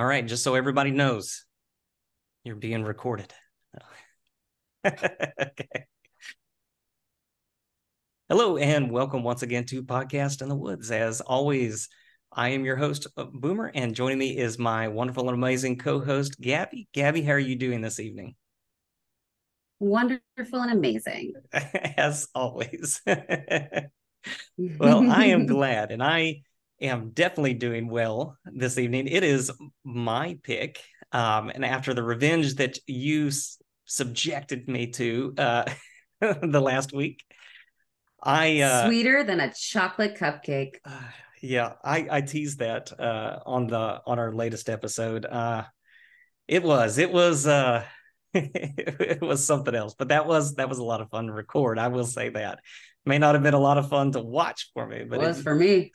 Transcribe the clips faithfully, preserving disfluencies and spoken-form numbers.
All right, just so everybody knows, you're being recorded. Okay. Hello, and welcome once again to Podcast in the Woods. As always, I am your host, Boomer, and joining me is my wonderful and amazing co-host, Gabby. Gabby, how are you doing this evening? Wonderful and amazing. As always. Well, I am glad, and I am definitely doing well this evening. It is my pick, um, and after the revenge that you s- subjected me to uh, the last week, I uh, Sweeter than a chocolate cupcake. uh, yeah, I I teased that uh, on the on our latest episode. Uh, it was it was uh, it was something else, but that was that was a lot of fun to record. I will say that. May not have been a lot of fun to watch for me, but it Was for me.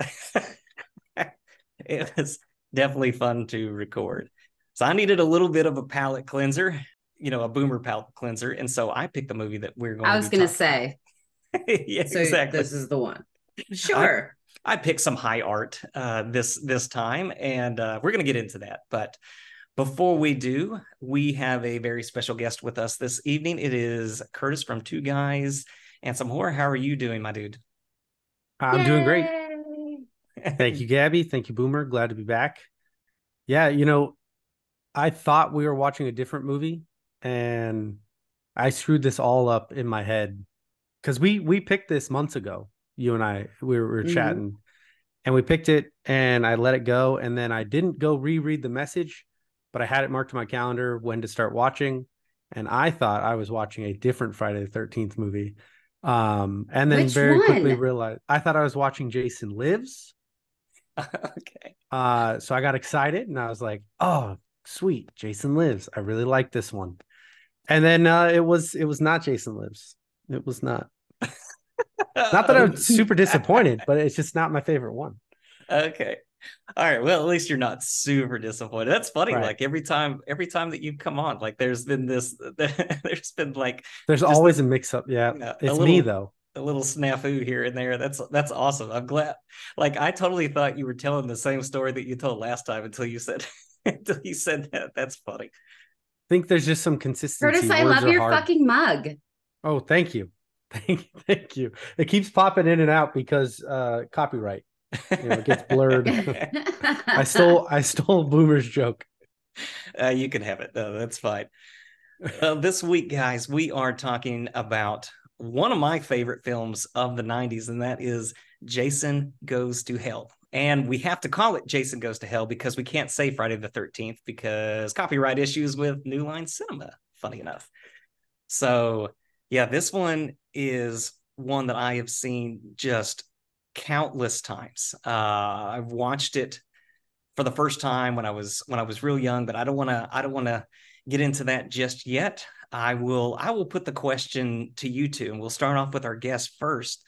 it was definitely fun to record. So I needed a little bit of a palate cleanser, you know, a boomer palate cleanser. And so I picked the movie that we're going I to was be going to talking about. say, Yeah, so exactly. this is the one. I Sure. I picked some high art uh, this this time, and uh, we're going to get into that. But before we do, we have a very special guest with us this evening. It is Curtis from Two Guys and Some Horror. How are you doing, my dude? I'm doing great. Yay. Thank you, Gabby. Thank you, Boomer. Glad to be back. Yeah, you know, I thought we were watching a different movie and I screwed this all up in my head because we we picked this months ago. You and I we were, we were Mhm. chatting and we picked it and I let it go and then I didn't go reread the message, but I had it marked in my calendar when to start watching and I thought I was watching a different Friday the thirteenth movie. Um, and then Which very quickly one? realized I thought I was watching Jason Lives. Okay. Uh, so I got excited and I was like, oh, sweet, Jason Lives. I really like this one. And then uh, it was it was not Jason Lives. It was not. Not that I'm super disappointed, but it's just not my favorite one. Okay. All right. Well, at least you're not super disappointed. That's funny. Right. Like every time, every time that you come on, like there's been this, there's been like There's just always this, a mix up. Yeah. you know, a It's me little, though. a little snafu here and there. That's that's awesome. I'm glad. Like I totally thought you were telling the same story that you told last time until you said, until you said that. That's funny. I think there's just some Curtis, consistency. I Words love are your hard. fucking mug. Oh, thank you. Thank you. Thank you. It keeps popping in and out because uh copyright. You know, it gets blurred. I stole I stole Boomer's joke. Uh, you can have it. No, that's fine. Uh, this week, guys, we are talking about one of my favorite films of the nineties, and that is Jason Goes to Hell. And we have to call it Jason Goes to Hell because we can't say Friday the thirteenth because copyright issues with New Line Cinema, funny enough. So, yeah, this one is one that I have seen just countless times. Uh, I've watched it for the first time when I was when I was real young, but I don't want to I don't want to get into that just yet. I will I will put the question to you two, and we'll start off with our guest first.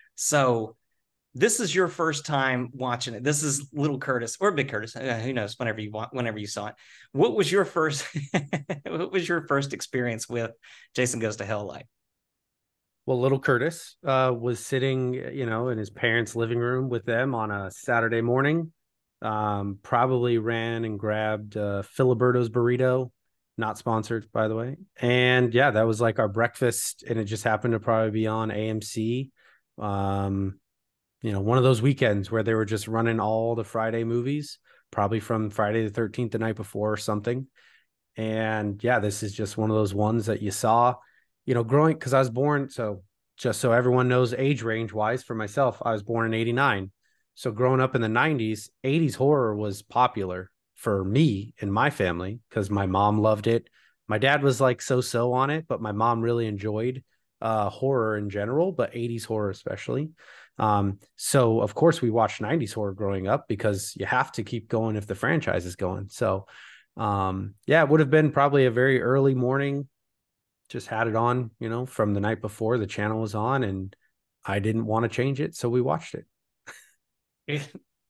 So this is your first time watching it. This is Little Curtis or Big Curtis. Uh, who knows? Whenever you want, whenever you saw it, what was your first? What was your first experience with Jason Goes to Hell like? Well, little Curtis uh, was sitting, you know, in his parents' living room with them on a Saturday morning. Um, probably ran and grabbed uh, Filiberto's burrito, not sponsored, by the way. And yeah, that was like our breakfast, and it just happened to probably be on A M C. Um, you know, one of those weekends where they were just running all the Friday movies, probably from Friday the thirteenth the night before or something. And yeah, this is just one of those ones that you saw, you know, growing because I was born. So just so everyone knows age range wise for myself, I was born in eighty-nine. So growing up in the nineties, eighties horror was popular for me and my family because my mom loved it. My dad was like so so on it, but my mom really enjoyed uh, horror in general, but eighties horror especially. Um, so of course we watched nineties horror growing up because you have to keep going if the franchise is going. So um, yeah, it would have been probably a very early morning. Just had it on, you know, from the night before the channel was on, and I didn't want to change it, so we watched it.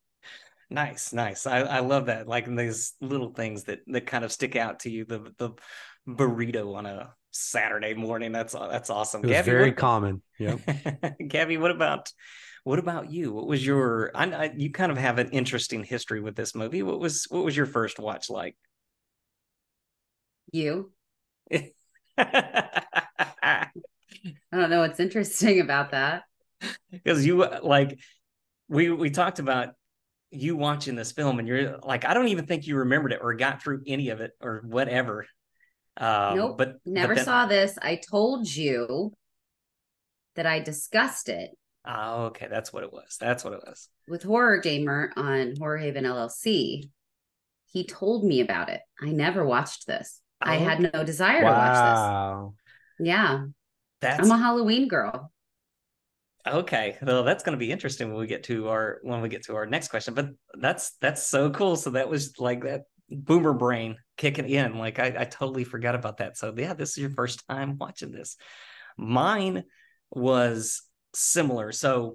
Nice, nice. I, I love that. Like these little things that that kind of stick out to you. The the burrito on a Saturday morning. That's that's awesome. It was Gabby, what very about common. Yep. Gabby, what about What about you? What was your? I, I, you kind of have an interesting history with this movie. What was what was your first watch like? You. I don't know what's interesting about that. Because you like we we talked about you watching this film, and you're like, I don't even think you remembered it or got through any of it or whatever. Um, Nope. but but Never then saw this. I told you that I discussed it oh, okay, that's what it was. That's what it was. with Horror Gamer on Horror Haven L L C. He told me about it. I never watched this. I Oh, had no desire to watch Wow. this. Yeah. I'm that's a Halloween girl. okay. Well, that's going to be interesting when we get to our when we get to our next question. But that's that's so cool. So that was like that boomer brain kicking in. Like I, I totally forgot about that. So yeah, this is your first time watching this. Mine was similar. So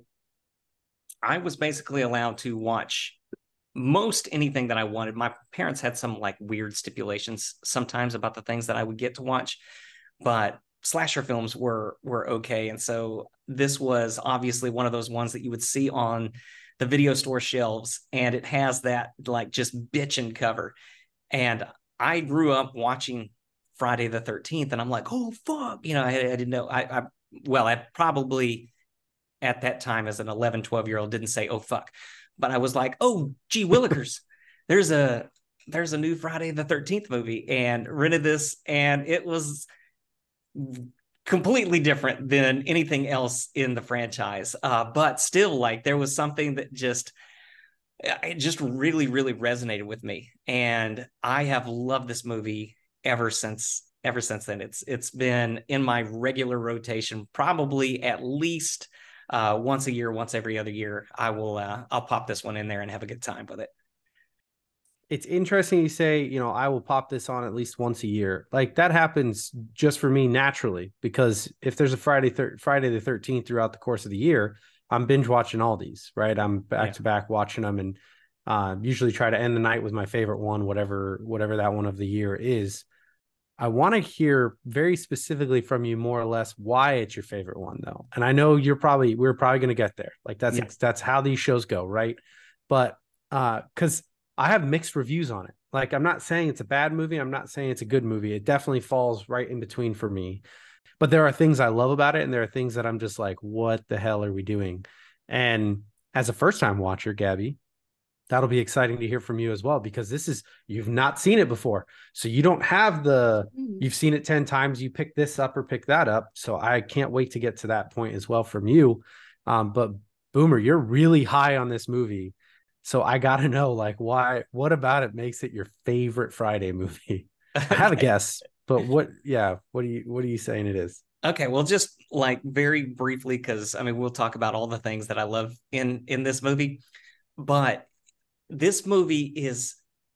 I was basically allowed to watch most anything that I wanted. My parents had some like weird stipulations sometimes about the things that I would get to watch, but slasher films were were okay. And so this was obviously one of those ones that you would see on the video store shelves, and it has that like just bitchin' cover. And I grew up watching Friday the thirteenth, and I'm like, oh fuck, you know, I, I didn't know. I, I well, I probably at that time as an eleven, twelve year old didn't say oh fuck, but I was like, oh gee willikers, there's a there's a new Friday the thirteenth movie, and rented this, and it was completely different than anything else in the franchise, uh, but still like there was something that just it just really really resonated with me, and I have loved this movie ever since ever since then. It's it's been in my regular rotation probably at least uh, once a year, once every other year. I will uh, I'll pop this one in there and have a good time with it. It's interesting you say, you know, I will pop this on at least once a year. Like that happens just for me naturally, because if there's a Friday, thir- Friday the thirteenth throughout the course of the year, I'm binge watching all these, right? I'm back Yeah. to back watching them, and uh, usually try to end the night with my favorite one, whatever, whatever that one of the year is. I want to hear very specifically from you more or less why it's your favorite one though. And I know you're probably, we're probably going to get there. Like that's, Yeah. that's how these shows go. Right. But, uh, cause I have mixed reviews on it. Like, I'm not saying it's a bad movie. I'm not saying it's a good movie. It definitely falls right in between for me, but there are things I love about it. And there are things that I'm just like, what the hell are we doing? And as a first time watcher, Gabby, that'll be exciting to hear from you as well, because this is, you've not seen it before. So you don't have the, you've seen it ten times, you pick this up or pick that up. So I can't wait to get to that point as well from you. Um, but Boomer, you're really high on this movie. So I got to know, like, why, what about it makes it your favorite Friday movie? I have a guess, but what, yeah, what are you, what are you saying it is? Okay, well, just like very briefly, because I mean, we'll talk about all the things that I love in in this movie, but this movie is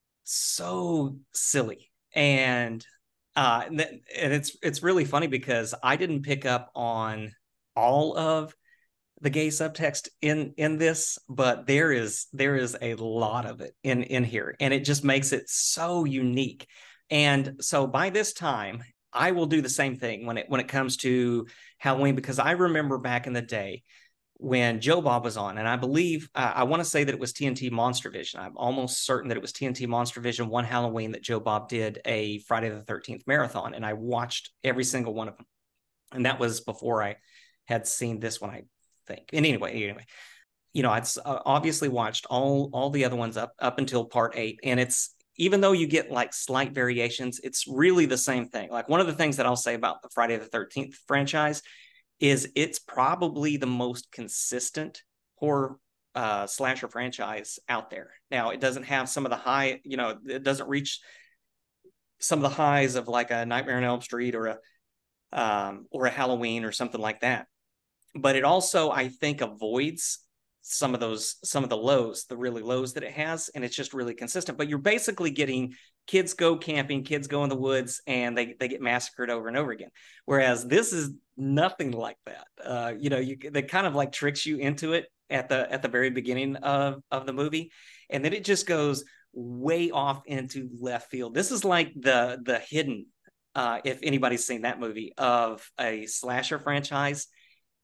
so silly, and uh, and it's it's really funny because I didn't pick up on all of the gay subtext in in this, but there is there is a lot of it in in here, and it just makes it so unique. And so by this time, I will do the same thing when it when it comes to Halloween, because I remember back in the day when Joe Bob was on, and I believe uh, I want to say that it was T N T Monster Vision. I'm almost certain that it was T N T Monster Vision one Halloween that Joe Bob did a Friday the thirteenth marathon, and I watched every single one of them. And that was before I had seen this one, I think. And anyway, anyway, you know, I'd uh, obviously watched all all the other ones up up until part eight, and it's even though you get like slight variations, it's really the same thing. Like one of the things that I'll say about the Friday the thirteenth franchise is it's probably the most consistent horror uh, slasher franchise out there. Now, it doesn't have some of the high, you know, it doesn't reach some of the highs of like a Nightmare on Elm Street or a um, or a Halloween or something like that. But it also, I think, avoids some of those, some of the lows, the really lows that it has, and it's just really consistent. But you're basically getting kids go camping, kids go in the woods, and they they get massacred over and over again. Whereas this is nothing like that. Uh, you know, you they kind of like tricks you into it at the at the very beginning of of the movie, and then it just goes way off into left field. This is like the the hidden, uh, if anybody's seen that movie, of a slasher franchise.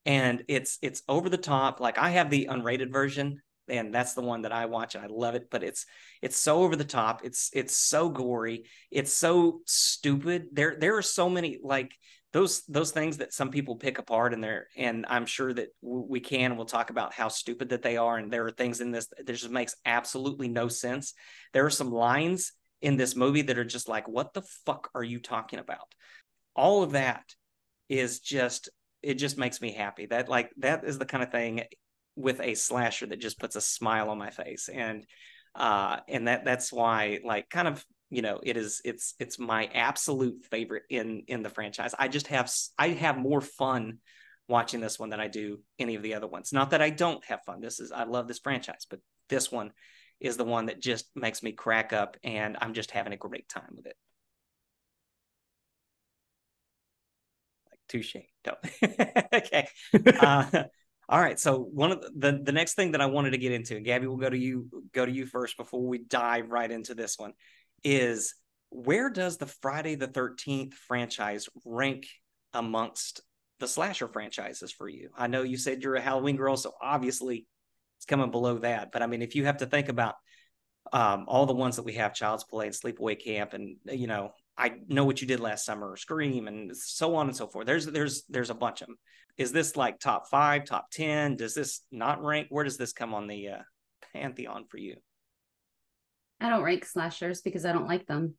and it's it's over the top. Like I have the unrated version, and that's the one that I watch, and I love it. But it's it's so over the top. It's it's so gory. It's so stupid. There there are so many like those those things that some people pick apart, and there and I'm sure that we can. We'll talk about how stupid that they are, and there are things in this that just makes absolutely no sense. There are some lines in this movie that are just like, what the fuck are you talking about? All of that is just, it just makes me happy. That like, that is the kind of thing with a slasher that just puts a smile on my face. And, uh, and that, that's why like kind of, you know, it is, it's, it's my absolute favorite in, in the franchise. I just have, I have more fun watching this one than I do any of the other ones. Not that I don't have fun. This is, I love this franchise, but this one is the one that just makes me crack up, and I'm just having a great time with it. Like touche. Don't. Okay. Uh, all right. So one of the, the the next thing that I wanted to get into, and Gabby, we'll go to you go to you first before we dive right into this one, is where does the Friday the thirteenth franchise rank amongst the slasher franchises for you? I know you said you're a Halloween girl, so obviously it's coming below that. But I mean, if you have to think about um, all the ones that we have, Child's Play and Sleepaway Camp, and, you know, I Know What You Did Last Summer, or Scream, and so on and so forth. There's, there's, there's a bunch of them. Is this like top five, top ten? Does this not rank? Where does this come on the uh, pantheon for you? I don't rank slashers because I don't like them.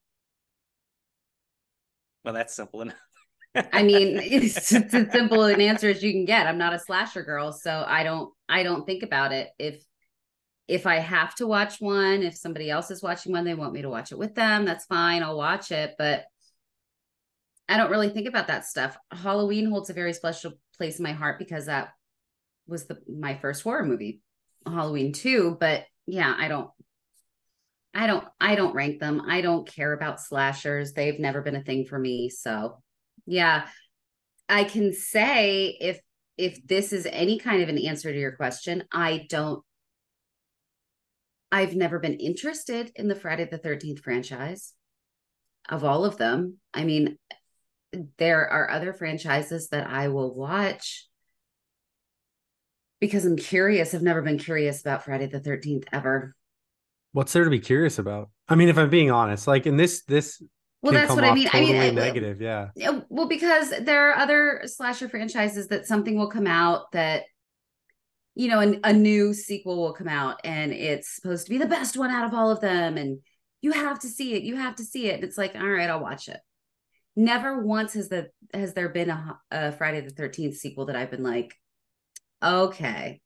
Well, that's simple enough. I mean, it's, it's as simple an answer as you can get. I'm not a slasher girl, so I don't I don't think about it. If if I have to watch one, if somebody else is watching one, they want me to watch it with them, that's fine. I'll watch it, but I don't really think about that stuff. Halloween holds a very special place in my heart because that was the my first horror movie, Halloween two. But yeah, I don't I don't I don't rank them. I don't care about slashers. They've never been a thing for me, so yeah, I can say if if this is any kind of an answer to your question, I don't, I've never been interested in the Friday the thirteenth franchise of all of them. I mean, there are other franchises that I will watch because I'm curious. I've never been curious about Friday the thirteenth ever. What's there to be curious about? I mean, if I'm being honest, like in this, this Well, can that's come what I off mean. I totally mean, I- negative. Yeah. Yeah, well, because there are other slasher franchises that something will come out that, you know, an, a new sequel will come out and it's supposed to be the best one out of all of them. And you have to see it. You have to see it. And it's like, all right, I'll watch it. Never once has the has there been a, a Friday the thirteenth sequel that I've been like, okay,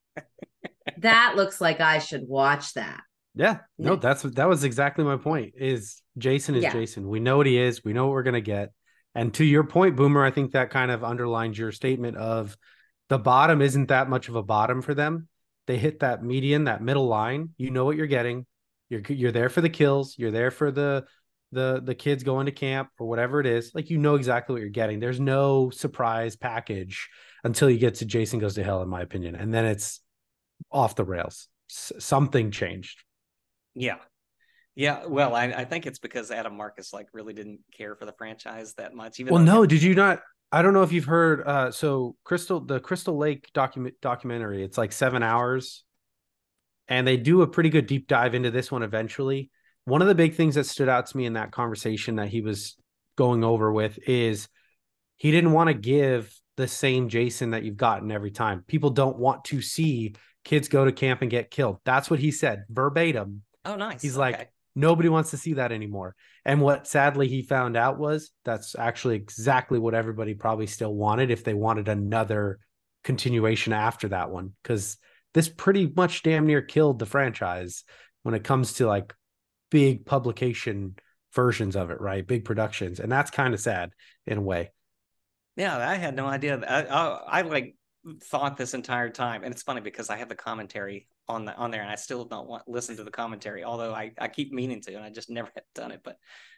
that looks like I should watch that. Yeah, no, No. that's that was exactly my point. Is Jason is Yeah. Jason. We know what he is. We know what we're gonna get. And to your point, Boomer, I think that kind of underlines your statement of the bottom isn't that much of a bottom for them. They hit that median, that middle line. You know what you're getting. You're you're there for the kills. You're there for the the the kids going to camp or whatever it is. Like, you know exactly what you're getting. There's no surprise package until you get to Jason Goes to Hell, in my opinion, and then it's off the rails. S- something changed. Yeah. Yeah. Well, I, I think it's because Adam Marcus like really didn't care for the franchise that much. Even Well, though no, him- did you not? I don't know if you've heard. Uh, so Crystal, the Crystal Lake document documentary, it's like seven hours, and they do a pretty good deep dive into this one eventually. One of the big things that stood out to me in that conversation that he was going over with is he didn't want to give the same Jason that you've gotten every time. People don't want to see kids go to camp and get killed. That's what he said verbatim. Oh, nice. He's Okay. like, nobody wants to see that anymore. And what sadly he found out was that's actually exactly what everybody probably still wanted if they wanted another continuation after that one. Because this pretty much damn near killed the franchise when it comes to like big publication versions of it, right? Big productions. And that's kind of sad in a way. Yeah, I had no idea. I, I, I like thought this entire time, and it's funny because I have the commentary on the on there, and I still don't want listen to the commentary, although I, I keep meaning to, and I just never have done it. But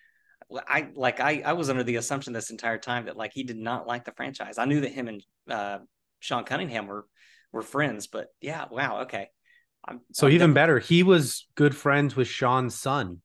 I like I I was under the assumption this entire time that like he did not like the franchise. I knew that him and uh, Sean Cunningham were were friends, but yeah, wow, okay. I'm, So I'm even definitely- better, he was good friends with Sean's son,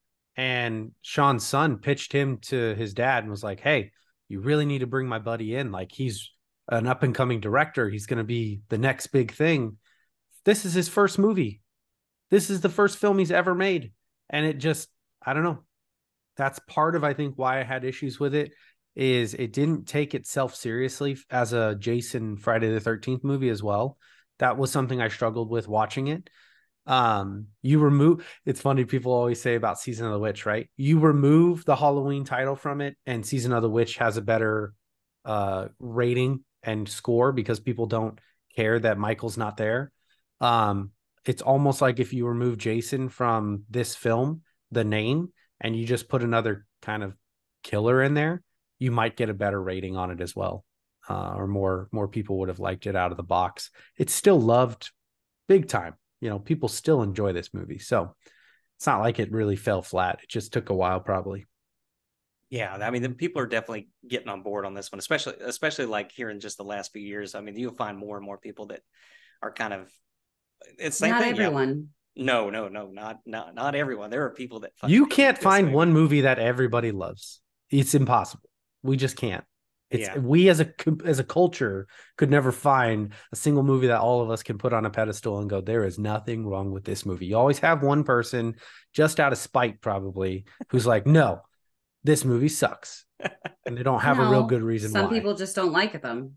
and Sean's son pitched him to his dad and was like, "Hey, you really need to bring my buddy in. Like, he's an up and coming director. He's going to be the next big thing. This is his first movie. This is the first film he's ever made. And it just, I don't know. That's part of, I think, why I had issues with it, is it didn't take itself seriously as a Jason Friday the thirteenth movie as well. That was something I struggled with watching it. Um, you remove, it's funny, people always say about Season of the Witch, right? You remove the Halloween title from it, and Season of the Witch has a better uh, rating and score because people don't care that Michael's not there. Um, it's almost like if you remove Jason from this film, the name, and you just put another kind of killer in there, you might get a better rating on it as well. Uh, or more, more people would have liked it out of the box. It's still loved big time. You know, people still enjoy this movie. So it's not like it really fell flat. It just took a while, probably. Yeah, I mean, the people are definitely getting on board on this one, especially, especially like here in just the last few years. I mean, you'll find more and more people that are kind of, it's same Not thing. everyone. Yeah. No, no, no, not, not, not everyone. There are people that you can't find movie. one movie that everybody loves. It's impossible. We just can't. It's yeah. we as a as a culture could never find a single movie that all of us can put on a pedestal and go, there is nothing wrong with this movie. You always have one person, just out of spite probably, who's like, no, this movie sucks, and they don't have no, a real good reason. Some why. people just don't like them.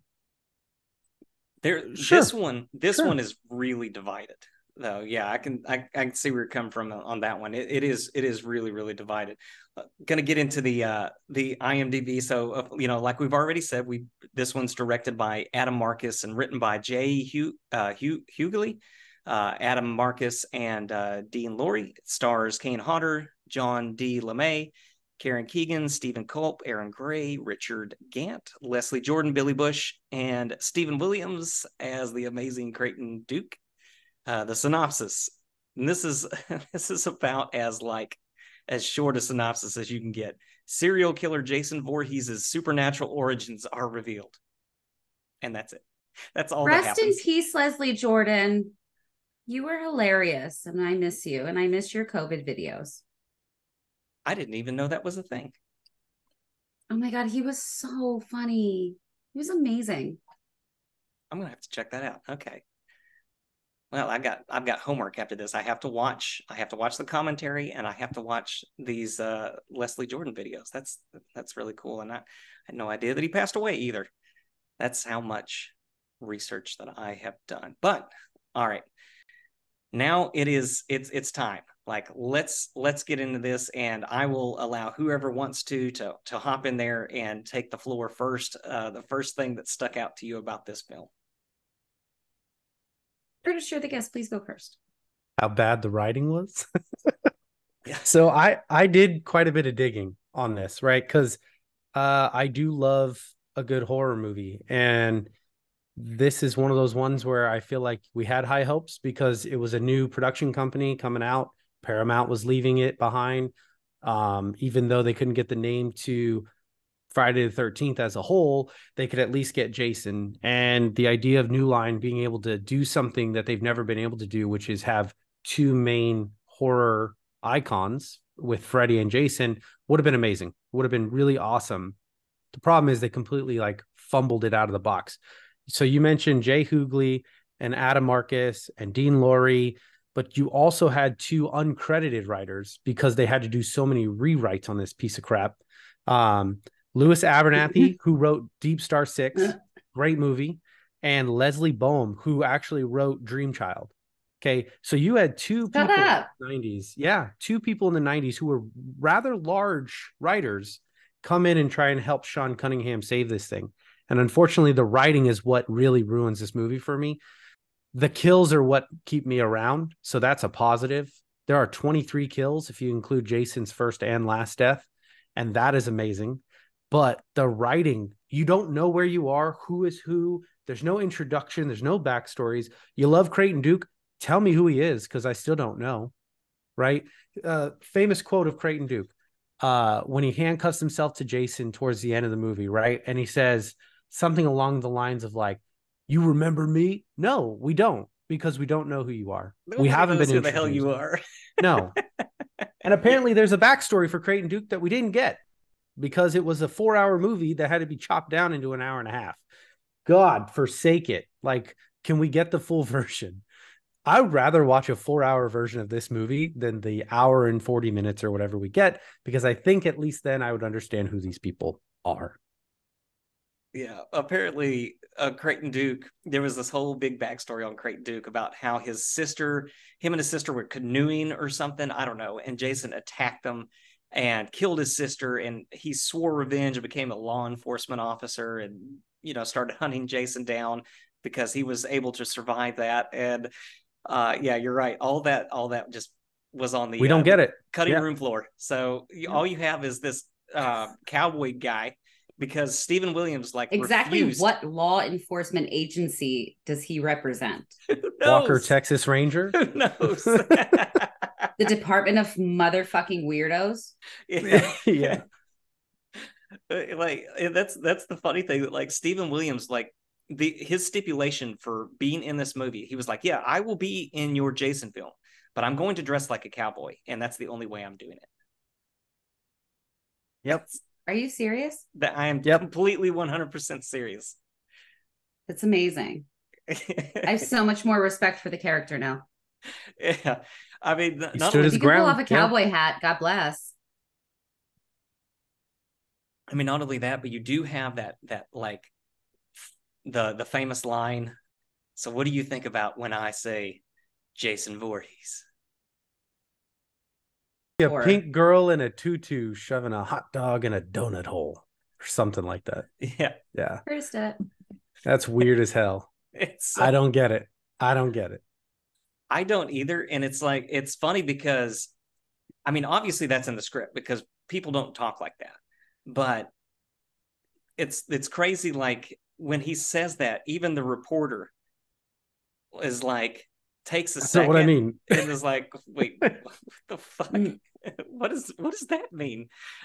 There, sure. this one, this sure. one is really divided. Though, yeah, I can, I, I can see where you're coming from on that one. It, it is, it is really, really divided. Uh, gonna get into the, uh, the IMDb. So, uh, you know, like we've already said, we this one's directed by Adam Marcus and written by Jay Hugh, uh, Hugh Hughley, uh, Adam Marcus and uh, Dean Lorey. It stars Kane Hodder, John D. LeMay, Karen Keegan, Stephen Culp, Aaron Gray, Richard Gant, Leslie Jordan, Billy Bush, and Stephen Williams as the amazing Creighton Duke. Uh, the synopsis, and this is this is about as like as short a synopsis as you can get. Serial killer Jason Voorhees' supernatural origins are revealed, and that's it. That's all. Rest that happens. in peace, Leslie Jordan. You were hilarious, and I miss you, and I miss your COVID videos. I didn't even know that was a thing. Oh my God, he was so funny. He was amazing. I'm gonna have to check that out. Okay. Well, I got I've got homework after this. I have to watch I have to watch the commentary, and I have to watch these uh, Leslie Jordan videos. That's that's really cool, and I, I had no idea that he passed away either. That's how much research that I have done. But all right, now it is it's it's time. Like let's let's get into this, and I will allow whoever wants to to to hop in there and take the floor first. Uh, the first thing that stuck out to you about this film. Curtis, you're the guest. Please go first. How bad the writing was. Yeah. So I I did quite a bit of digging on this, right? Because uh, I do love a good horror movie, and this is one of those ones where I feel like we had high hopes because it was a new production company coming out. Paramount was leaving it behind, um, even though they couldn't get the name to Friday the thirteenth as a whole, they could at least get Jason. And the idea of New Line being able to do something that they've never been able to do, which is have two main horror icons with Freddy and Jason, would have been amazing. Would have been really awesome. The problem is they completely like fumbled it out of the box. So you mentioned Jay Hughley and Adam Marcus and Dean Lorey, but you also had two uncredited writers because they had to do so many rewrites on this piece of crap. Um, Louis Abernathy, who wrote Deep Star Six, great movie, and Leslie Boehm, who actually wrote Dream Child. Okay, so you had two Shut people up. in the nineties. Yeah, two people in the nineties who were rather large writers come in and try and help Sean Cunningham save this thing. And unfortunately, the writing is what really ruins this movie for me. The kills are what keep me around, so that's a positive. There are twenty-three kills if you include Jason's first and last death, and that is amazing. But the writing, you don't know where you are, who is who. There's no introduction. There's no backstories. You love Creighton Duke. Tell me who he is, because I still don't know, right? Uh, famous quote of Creighton Duke, uh, when he handcuffs himself to Jason towards the end of the movie, right? And he says something along the lines of like, you remember me? No, we don't, because we don't know who you are. Nobody we haven't been who the hell you are. No. And apparently there's a backstory for Creighton Duke that we didn't get, because it was a four hour movie that had to be chopped down into an hour and a half. God forsake it. Like, can we get the full version? I would rather watch a four hour version of this movie than the hour and forty minutes or whatever we get, because I think at least then I would understand who these people are. Yeah, apparently uh, Creighton Duke, there was this whole big backstory on Creighton Duke about how his sister, him and his sister were canoeing or something, I don't know, and Jason attacked them and killed his sister, and he swore revenge and became a law enforcement officer and, you know, started hunting Jason down because he was able to survive that. And uh, yeah, you're right. All that, all that just was on the we don't uh, get it cutting yeah. room floor. So you, Yeah. all you have is this uh, cowboy guy, because Stephen Williams like exactly refused. What law enforcement agency does he represent? Who knows? Walker Texas Ranger. Who knows? The Department of Motherfucking Weirdos. Yeah. Yeah. Like that's that's the funny thing, that like Stephen Williams, like the his stipulation for being in this movie, he was like, yeah, I will be in your Jason film, but I'm going to dress like a cowboy, and that's the only way I'm doing it. Yep. Are you serious? That I am yep. completely one hundred percent serious. That's amazing. I have so much more respect for the character now. Yeah, I mean, he not stood only, his you ground. Can pull off a cowboy yeah. hat. God bless. I mean, not only that, but you do have that that like the the famous line. So, what do you think about when I say Jason Voorhees? A Or, pink girl in a tutu shoving a hot dog in a donut hole or something like that. Yeah, yeah. First it. That's weird as hell. It's so, I don't get it. I don't get it. I don't either. And it's like, it's funny because, I mean, obviously that's in the script because people don't talk like that. But it's it's crazy. Like when he says that, even the reporter is like, takes a That's second. not what I mean. And is like, wait, what the fuck? What is what does that mean?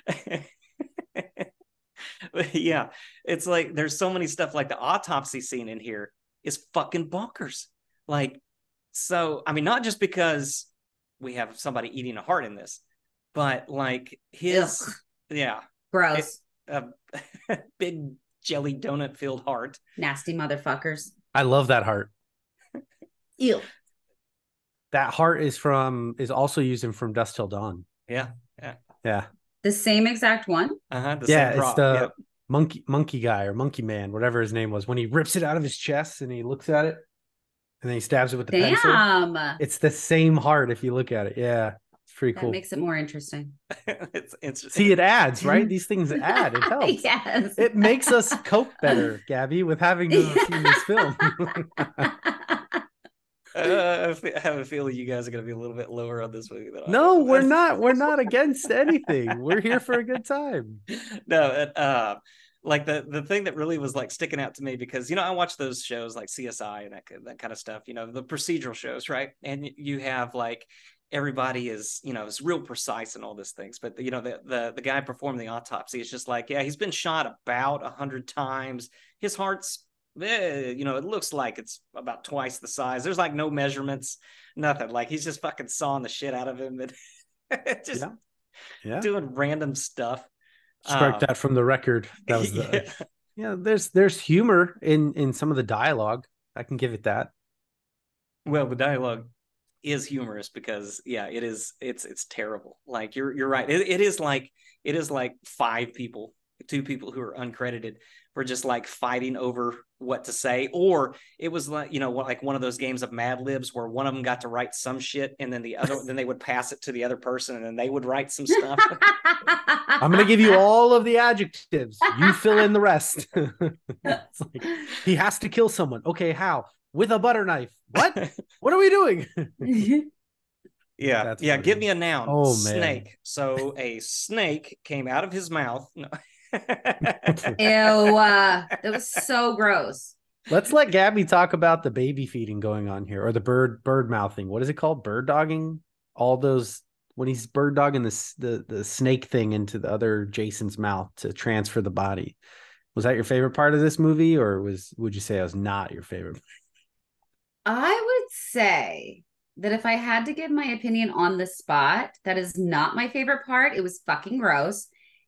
Yeah, it's like there's so many stuff, like the autopsy scene in here is fucking bonkers. Like, so I mean, not just because we have somebody eating a heart in this, but like his Ugh. yeah, Gross. a big jelly donut filled heart. Nasty motherfuckers. I love that heart. Ew. That heart is from is also used in From Dusk Till Dawn. Yeah, yeah, yeah. The same exact one. Uh-huh, the yeah, same it's prop. the Yep. monkey monkey guy or monkey man, whatever his name was, when he rips it out of his chest and he looks at it and then he stabs it with the Damn. pencil. It's the same heart if you look at it. Yeah, it's pretty That cool. makes it more interesting. It's interesting. See, it adds, right? These things add. It helps. Yes. It makes us cope better, Gabby, with having seen this film. Uh, I have a feeling you guys are going to be a little bit lower on this movie than I No, am. we're not. We're not against anything. We're here for a good time. No, uh, like the the thing that really was like sticking out to me, because you know I watch those shows like C S I and that that kind of stuff. You know, the procedural shows, right? And you have like everybody is, you know, is real precise and all these things. But you know, the the the guy performing the autopsy is just like, yeah, he's been shot about a hundred times. His heart's Eh, you know, it looks like it's about twice the size. There's like no measurements, nothing. Like he's just fucking sawing the shit out of him and just yeah. Yeah. doing random stuff. Strike um, that from the record. That was the yeah. yeah. There's there's humor in in some of the dialogue. I can give it that. Well, the dialogue is humorous because yeah, it is. It's it's terrible. Like you're you're right. It, it is like it is like five people, two people who are uncredited, were just like fighting over what to say. Or it was like, you know, like one of those games of Mad Libs where one of them got to write some shit and then the other, then they would pass it to the other person and then they would write some stuff. I'm going to give you all of the adjectives. You fill in the rest. It's like, he has to kill someone. Okay, how? With a butter knife. What? What are we doing? Yeah. That's yeah. funny. Give me a noun. Oh, man. Snake. So a snake came out of his mouth. No. Ew, uh, that was so gross. Let's let Gabby talk about the baby feeding going on here, or the bird bird mouthing. What is it called? Bird dogging? All those when he's bird dogging the, the the snake thing into the other Jason's mouth to transfer the body. Was that your favorite part of this movie, or was would you say it was not your favorite? I would say that if I had to give my opinion on the spot, that is not my favorite part. It was fucking gross.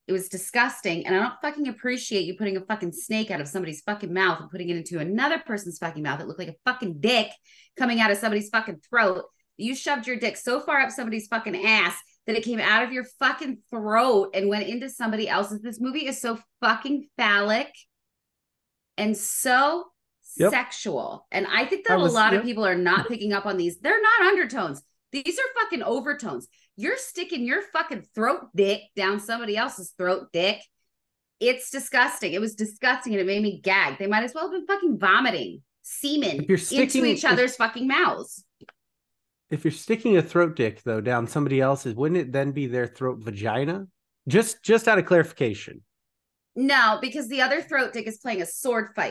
It was disgusting. And I don't fucking appreciate you putting a fucking snake out of somebody's fucking mouth and putting it into another person's fucking mouth. It looked like a fucking dick coming out of somebody's fucking throat. You shoved your dick so far up somebody's fucking ass that it came out of your fucking throat and went into somebody else's. This movie is so fucking phallic and so yep. sexual. And I think that was, a lot yep. of people are not picking up on these. They're not undertones. These are fucking overtones. You're sticking your fucking throat dick down somebody else's throat dick. It's disgusting. It was disgusting and it made me gag. They might as well have been fucking vomiting semen sticking, into each other's if, fucking mouths. If you're sticking a throat dick, though, down somebody else's, wouldn't it then be their throat vagina? Just, just out of clarification. No, because the other throat dick is playing a sword fight.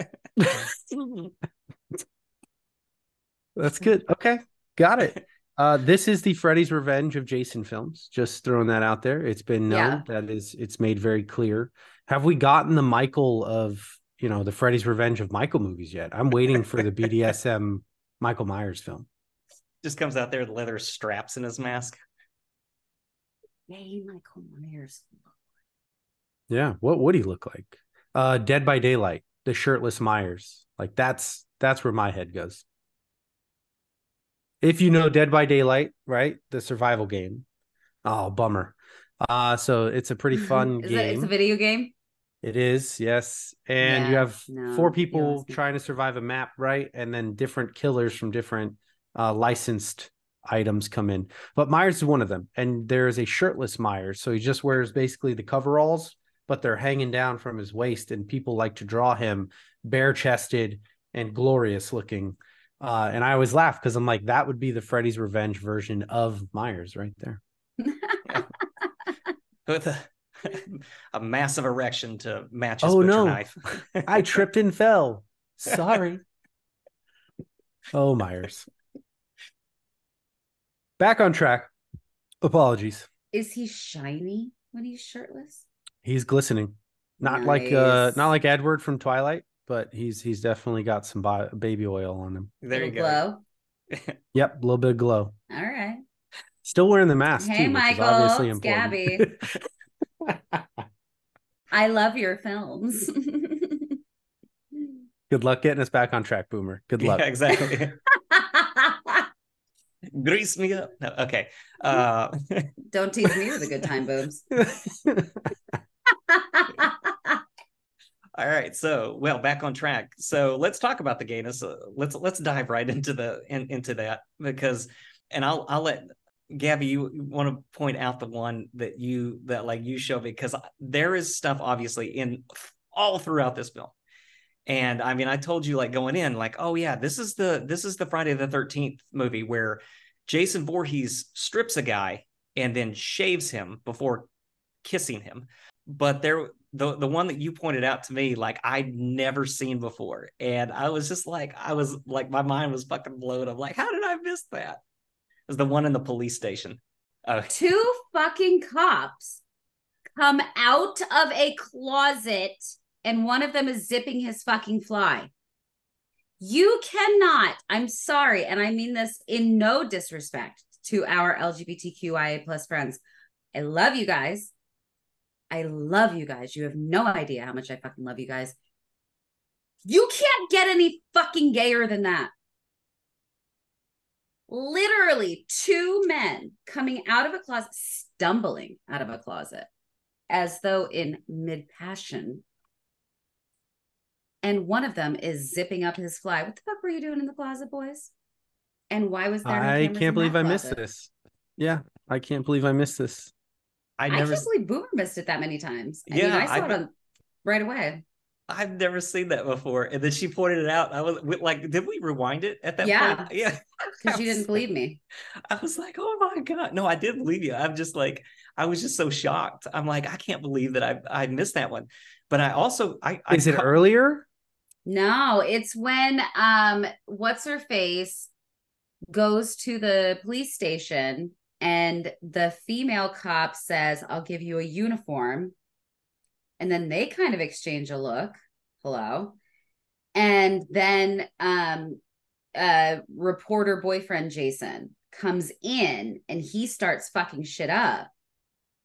That's good. Okay. Got it. Uh, this is the Freddy's Revenge of Jason films. Just throwing that out there. It's been known yeah. that is it's made very clear. Have we gotten the Michael of, you know, the Freddy's Revenge of Michael movies yet? I'm waiting for the B D S M Michael Myers film. Just comes out there with leather straps in his mask. Yay, Michael Myers. Yeah, what would he look like? Uh, Dead by Daylight, the shirtless Myers. Like that's that's where my head goes. If you know Dead by Daylight, right? The survival game. Oh, bummer. Uh, so it's a pretty fun is game. It, it's a video game? It is, yes. And yeah, you have no, four people trying to survive a map, right? And then different killers from different uh, licensed items come in. But Myers is one of them. And there is a shirtless Myers. So he just wears basically the coveralls, but they're hanging down from his waist. And people like to draw him bare-chested and glorious looking. Uh, and I always laugh because I'm like, that would be the Freddy's Revenge version of Myers right there. Yeah. With a, a massive erection to match his oh, butcher no. knife. I tripped and fell. Sorry. Oh, Myers. Back on track. Apologies. Is he shiny when he's shirtless? He's glistening. Not nice. like uh, not like Edward from Twilight. But he's he's definitely got some bi- baby oil on him. There you go. Glow. Yep, a little bit of glow. All right. Still wearing the mask hey, too, Michael, which is obviously it's important. Gabby. I love your films. Good luck getting us back on track, Boomer. Good luck. Yeah, exactly. Grease me up. No, okay. Uh... Don't tease me with the good time, boobs. All right, so well, back on track. So let's talk about the gayness. Uh, let's let's dive right into the in, into that because, and I'll I'll let Gabby, you, you want to point out the one that you that like you show because there is stuff obviously in all throughout this film, and I mean I told you like going in like oh yeah this is the this is the Friday the thirteenth movie where Jason Voorhees strips a guy and then shaves him before kissing him, but there. The the one that you pointed out to me, like I'd never seen before. And I was just like, I was like, my mind was fucking blown. I'm like, how did I miss that? It was the one in the police station. Uh, Two fucking cops come out of a closet and one of them is zipping his fucking fly. You cannot, I'm sorry, and I mean this in no disrespect to our L G B T Q I A plus friends. I love you guys. I love you guys. You have no idea how much I fucking love you guys. You can't get any fucking gayer than that. Literally two men coming out of a closet, stumbling out of a closet as though in mid-passion. And one of them is zipping up his fly. What the fuck were you doing in the closet, boys? And why was there no I cameras can't believe I closet? missed this. Yeah, I can't believe I missed this. I I, never, can't believe Boomer missed it that many times. I Yeah, mean, I saw I've it been- on right away. I've never seen that before. And then she pointed it out. I was like, did we rewind it at that Yeah. point? Yeah. Because you I was didn't believe me. I was like, oh my God. No, I did believe you. I'm just like, I was just so shocked. I'm like, I can't believe that I I missed that one. But I also I Is I, it earlier? No, it's when um what's her face goes to the police station and the female cop says, I'll give you a uniform. And then they kind of exchange a look. Hello. And then um uh reporter boyfriend Jason comes in and he starts fucking shit up.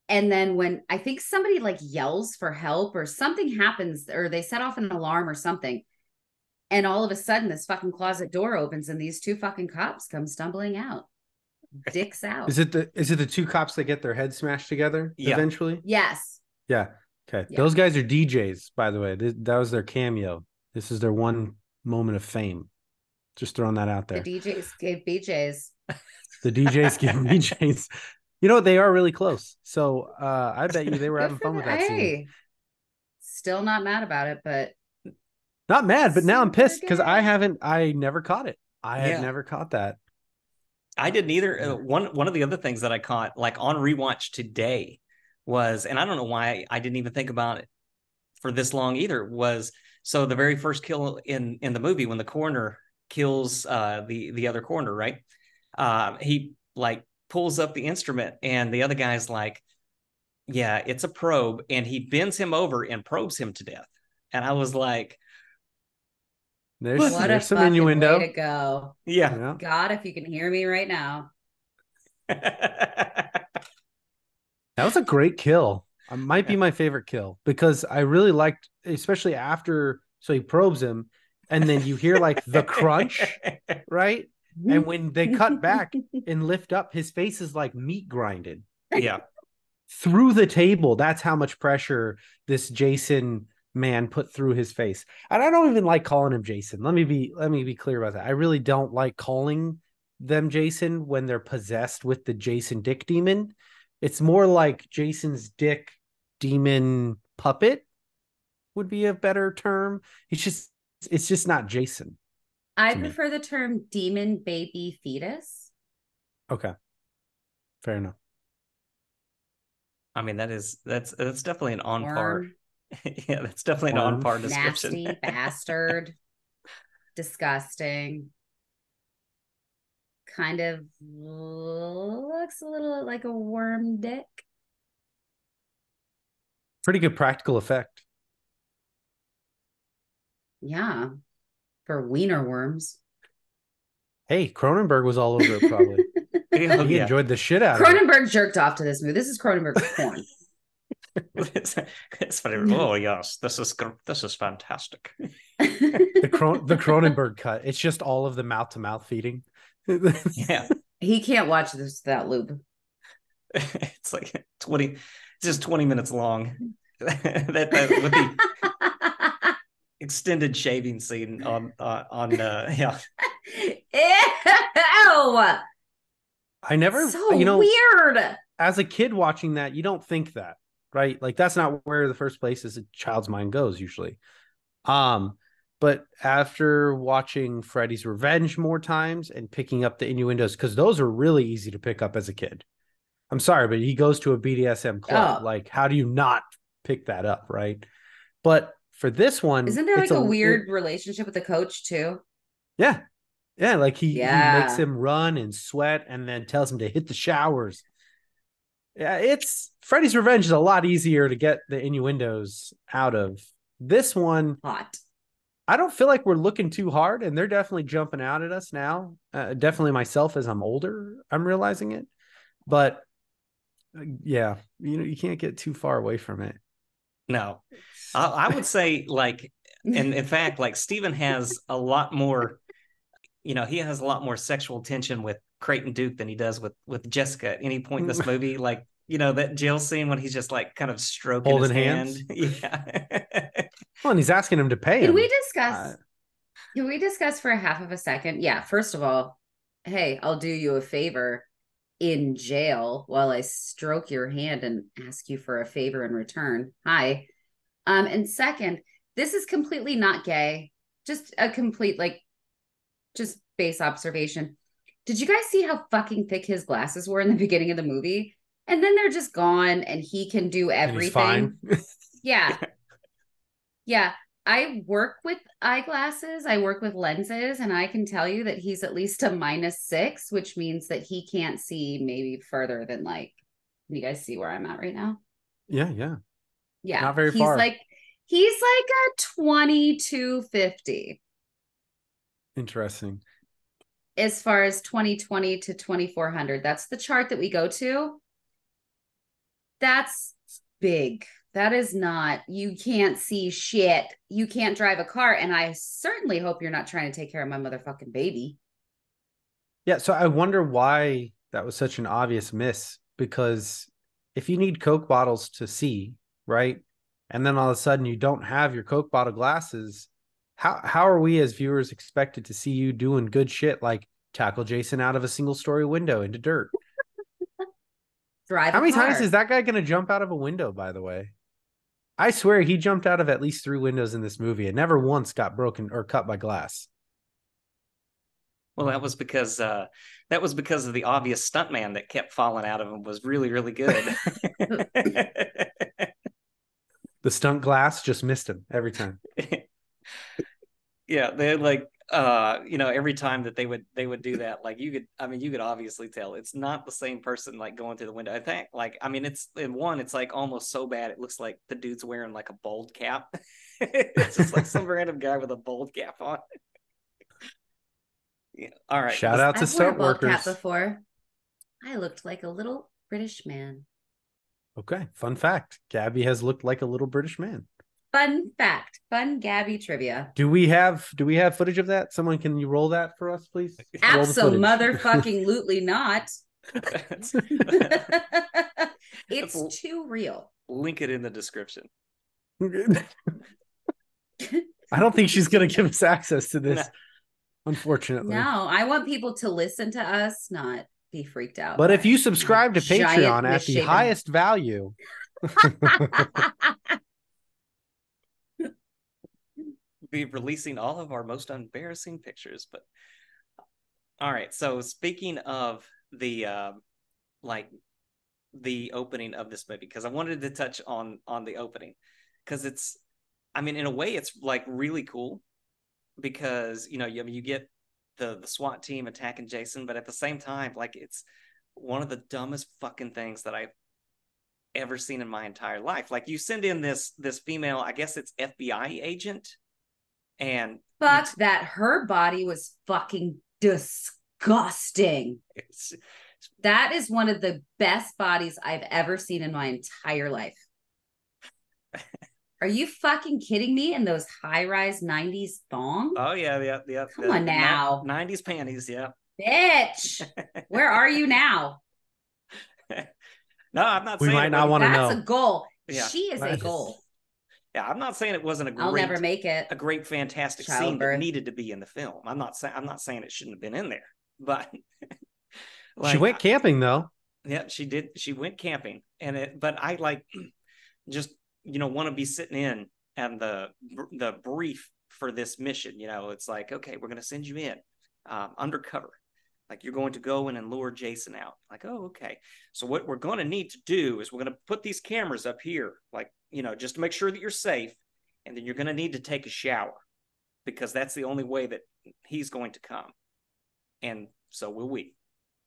And then when I think somebody like yells for help or something happens, or they set off an alarm or something, and all of a sudden this fucking closet door opens and these two fucking cops come stumbling out. Dicks out. Is it the is it the two cops that get their heads smashed together Yeah. eventually? Yes. Yeah. Okay. Yeah. Those guys are D Js, by the way. This, that was their cameo. This is their one moment of fame. Just throwing that out The there. D Js gave B Js. The D Js give D Js. You know, they are really close. So uh, I bet you they were Good having for fun the- with that scene. hey. Still not mad about it, but Not mad, but now I'm Super pissed because I gay. haven't, I never caught it. I had Yeah. never caught that. I didn't either. Yeah. Uh, one one of the other things that I caught, like on rewatch today, was, and I don't know why I didn't even think about it for this long either, was so the very first kill in in the movie when the coroner kills uh, the the other coroner, right? Uh, he like pulls up the instrument, and the other guy's like, "Yeah, it's a probe," and he bends him over and probes him to death. And I was like, There's, what a there's some fucking innuendo. way to go. "Yeah." Yeah. God, if you can hear me right now. That was a great kill. It might be my favorite kill because I really liked, especially after, so he probes him and then you hear like the crunch, right? And when they cut back and lift up, his face is like meat grinded Yeah. through the table. That's how much pressure this Jason man put through his face. And I don't even like calling him Jason. Let me be let me be clear about that. I really don't like calling them Jason when they're possessed with the Jason Dick demon. It's more like Jason's Dick demon puppet would be a better term. It's just it's just not Jason. I to me. prefer the term demon baby fetus. Okay. Fair enough. I mean, that is that's that's definitely an on par. Worm, Yeah, that's definitely an Worm. on par description. nasty bastard, disgusting. Kind of looks a little like a worm dick. Pretty good practical effect. Yeah, for wiener worms. Hey, Cronenberg was all over it probably. Yeah, He yeah. enjoyed the shit out of it. Cronenberg jerked off to this movie. This is Cronenberg's porn. it's, it's funny. Oh yes, this is gr- this is fantastic. The Cron- the Cronenberg cut. It's just all of the mouth to mouth feeding. Yeah, He can't watch this without lube. it's like twenty. It's just twenty minutes long. that, that with the extended shaving scene on uh, on uh, yeah. Ew! I never, So you know, weird. as a kid watching that, you don't think that, right? Like that's not where the first place is a child's mind goes usually. Um, but after watching Freddy's Revenge more times and picking up the innuendos, because those are really easy to pick up as a kid. I'm sorry, but he goes to a B D S M club. Oh. Like, how do you not pick that up, right? But for this one, Isn't there like it's a, weird it- relationship with the coach too? yeah. Yeah, like he, Yeah. he makes him run and sweat and then tells him to hit the showers. Yeah, it's Freddy's Revenge is a lot easier to get the innuendos out of. This one, Hot. I don't feel like we're looking too hard, and they're definitely jumping out at us now. Uh, definitely myself as I'm older, I'm realizing it. But uh, yeah, you know, you can't get too far away from it. No, I, I would say like, and in fact, like Steven has a lot more. You know, he has a lot more sexual tension with Creighton Duke than he does with with Jessica at any point in this movie. Like, you know, that jail scene when he's just like kind of stroking Holding his hands? hand. Yeah. Well, and he's asking him to pay him. Can we discuss? Uh, Can we discuss for a half of a second? Yeah. First of all, hey, I'll do you a favor in jail while I stroke your hand and ask you for a favor in return. Hi. Um, and second, this is completely not gay. Just a complete like, just base observation. Did you guys see how fucking thick his glasses were in the beginning of the movie? And then they're just gone, and he can do and he's everything. fine. Yeah. Yeah. I work with eyeglasses. I work with lenses, and I can tell you that he's at least a minus six, which means that he can't see maybe further than like, can you guys see where I'm at right now? Yeah, yeah. Yeah. Not very he's far. like, he's like a twenty-two fifty Interesting. as far as twenty twenty to twenty-four hundred. That's the chart that we go to. That's big. That is not, you can't see shit. You can't drive a car. And I certainly hope you're not trying to take care of my motherfucking baby. Yeah, so I wonder why that was such an obvious miss, because if you need Coke bottles to see, right? And then all of a sudden you don't have your Coke bottle glasses, how how are we as viewers expected to see you doing good shit like tackle Jason out of a single story window into dirt? Drive How a many car. times is that guy going to jump out of a window, by the way? I swear he jumped out of at least three windows in this movie and never once got broken or cut by glass. Well, that was because uh, that was because of the obvious stuntman that kept falling out of him was really, really good. The stunt glass just missed him every time. Yeah, they're like, uh, you know, every time that they would they would do that, like you could, I mean, you could obviously tell it's not the same person like going through the window. I think, like, I mean, it's in one, it's like almost so bad it looks like the dude's wearing like a bald cap. It's just like some random guy with a bald cap on. Yeah. All right. Shout out to I've worn a stunt bald cap workers. before. I looked like a little British man. Okay, fun fact. Gabby has looked like a little British man. Fun fact. Fun Gabby trivia. Do we have do we have footage of that? Someone, can you roll that for us, please? Roll the footage. Absolutely not. That's- It's That's- too real. Link it in the description. I don't think she's going to give us access to this, No. unfortunately. No, I want people to listen to us, not be freaked out. But by if you subscribe to giant Patreon at the misshapen- highest value, Be releasing all of our most embarrassing pictures. But all right, so speaking of the uh, like the opening of this movie, because I wanted to touch on on the opening, because it's, I mean, in a way it's like really cool, because you know you, I mean, you get the the SWAT team attacking Jason, but at the same time, like, it's one of the dumbest fucking things that I've ever seen in my entire life. Like, you send in this this female, I guess it's F B I agent, and Fuck that. Her body was fucking disgusting. it's That is one of the best bodies I've ever seen in my entire life. Are you fucking kidding me? In those high-rise nineties thong? oh yeah, yeah, yeah. Come on now. nineties panties, yeah. Bitch, where are you now? No, I'm not we saying might it not wasn't- want to know. That's a goal. Yeah. She is a Nice. goal. Yeah, I'm not saying it wasn't a great, I'll never make it. a great, fantastic scene that Childbirth. needed to be in the film. I'm not saying I'm not saying it shouldn't have been in there, but She like, went camping, though. yeah, she did. She went camping, and it. But I like just you know want to be sitting in and the the brief for this mission. You know, it's like, okay, we're going to send you in um, undercover. Like, you're going to go in and lure Jason out. Like, oh, okay. So what we're going to need to do is we're going to put these cameras up here, like, you know, just to make sure that you're safe. And then you're going to need to take a shower, because that's the only way that he's going to come. And so will we.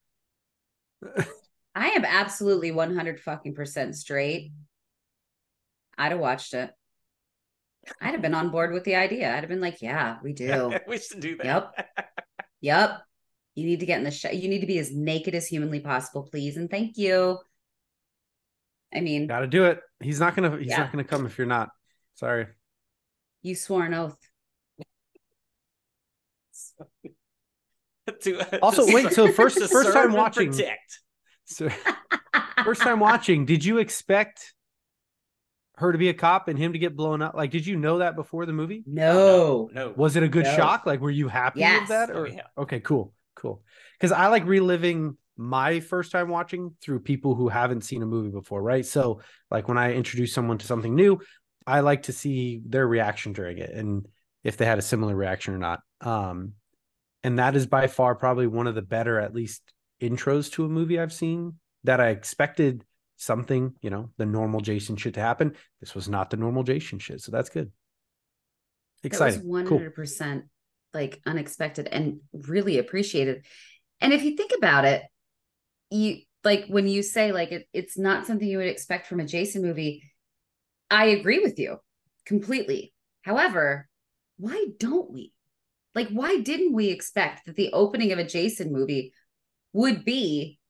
I am absolutely one hundred fucking percent straight. I'd have watched it. I'd have been on board with the idea. I'd have been like, yeah, we do. We should do that. Yep. Yep. You need to get in the show. You need to be as naked as humanly possible, please. And thank you. I mean, Got to do it. He's not gonna. He's Yeah. not gonna come if you're not. Sorry. you swore an oath. To, Also, to wait. ser- So first, to first serve time and watching. protect. So, first time watching. Did you expect her to be a cop and him to get blown up? Like, did you know that before the movie? No. No. Was it a good No. shock? Like, were you happy Yes. with that? Oh, Or yeah. okay, cool, cool. Because I like reliving my first time watching through people who haven't seen a movie before, right? So, like, when I introduce someone to something new, I like to see their reaction during it and if they had a similar reaction or not. Um, and that is by far probably one of the better, at least, intros to a movie I've seen, that I expected something, you know, the normal Jason shit to happen. This was not the normal Jason shit, so that's good. Exciting. That was Cool. one hundred percent like unexpected and really appreciated. And if you think about it, you like when you say like it, it's not something you would expect from a Jason movie. I agree with you completely. However, why don't we? Like, why didn't we expect that the opening of a Jason movie would be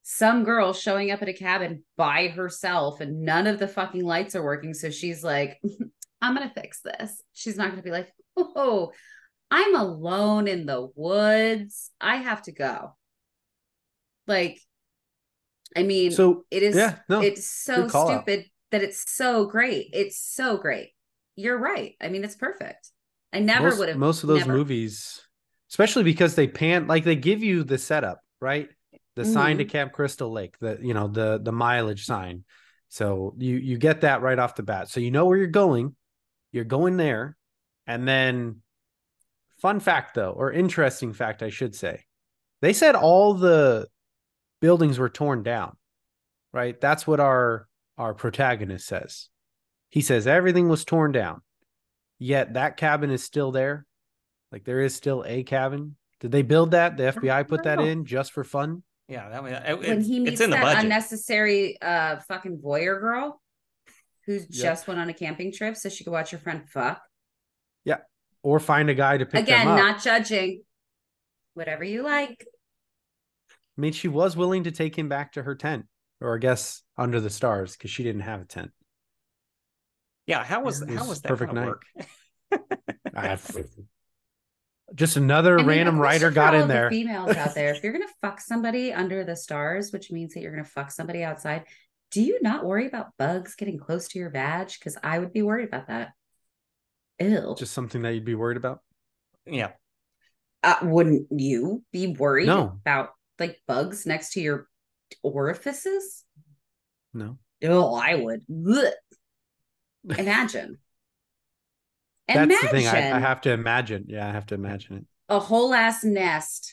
some girl showing up at a cabin by herself and none of the fucking lights are working. So she's like, I'm going to fix this. She's not going to be like, oh, I'm alone in the woods. I have to go. Like, I mean, So it is, yeah, no, it's so good call out. stupid that it's so great. It's so great. You're right. I mean, it's perfect. I never most, would have. most of those never. movies, especially because they pan, like they give you the setup, right? The Mhm. sign to Camp Crystal Lake, the, you know, the, the mileage sign. So you, you get that right off the bat. So you know where you're going, you're going there. And then fun fact though, or interesting fact, I should say, they said all the buildings were torn down, right? That's what our, our protagonist says. He says everything was torn down, yet that cabin is still there. Like there is still a cabin. Did they build that? The F B I put that know. in just for fun? Yeah, that it, When it's, he meets it's in the that budget. unnecessary uh fucking voyeur girl who Yep. just went on a camping trip so she could watch her friend fuck. Yeah. Or find a guy to pick Again, them up. not judging. Whatever you like. I mean, she was willing to take him back to her tent, or I guess under the stars, because she didn't have a tent. Yeah, how was It how was was that perfect kind of night. work? I, just another I mean, random a writer question for got all in of the there. females out there, if you're gonna fuck somebody under the stars, which means that you're gonna fuck somebody outside, do you not worry about bugs getting close to your vag? Because I would be worried about that. Ew. Just something that you'd be worried about? Yeah. Uh, wouldn't you be worried No. about like bugs next to your orifices? No. Oh, I would. Ugh. Imagine. That's Imagine the thing. I, I have to imagine. Yeah, I have to imagine it. a whole ass nest.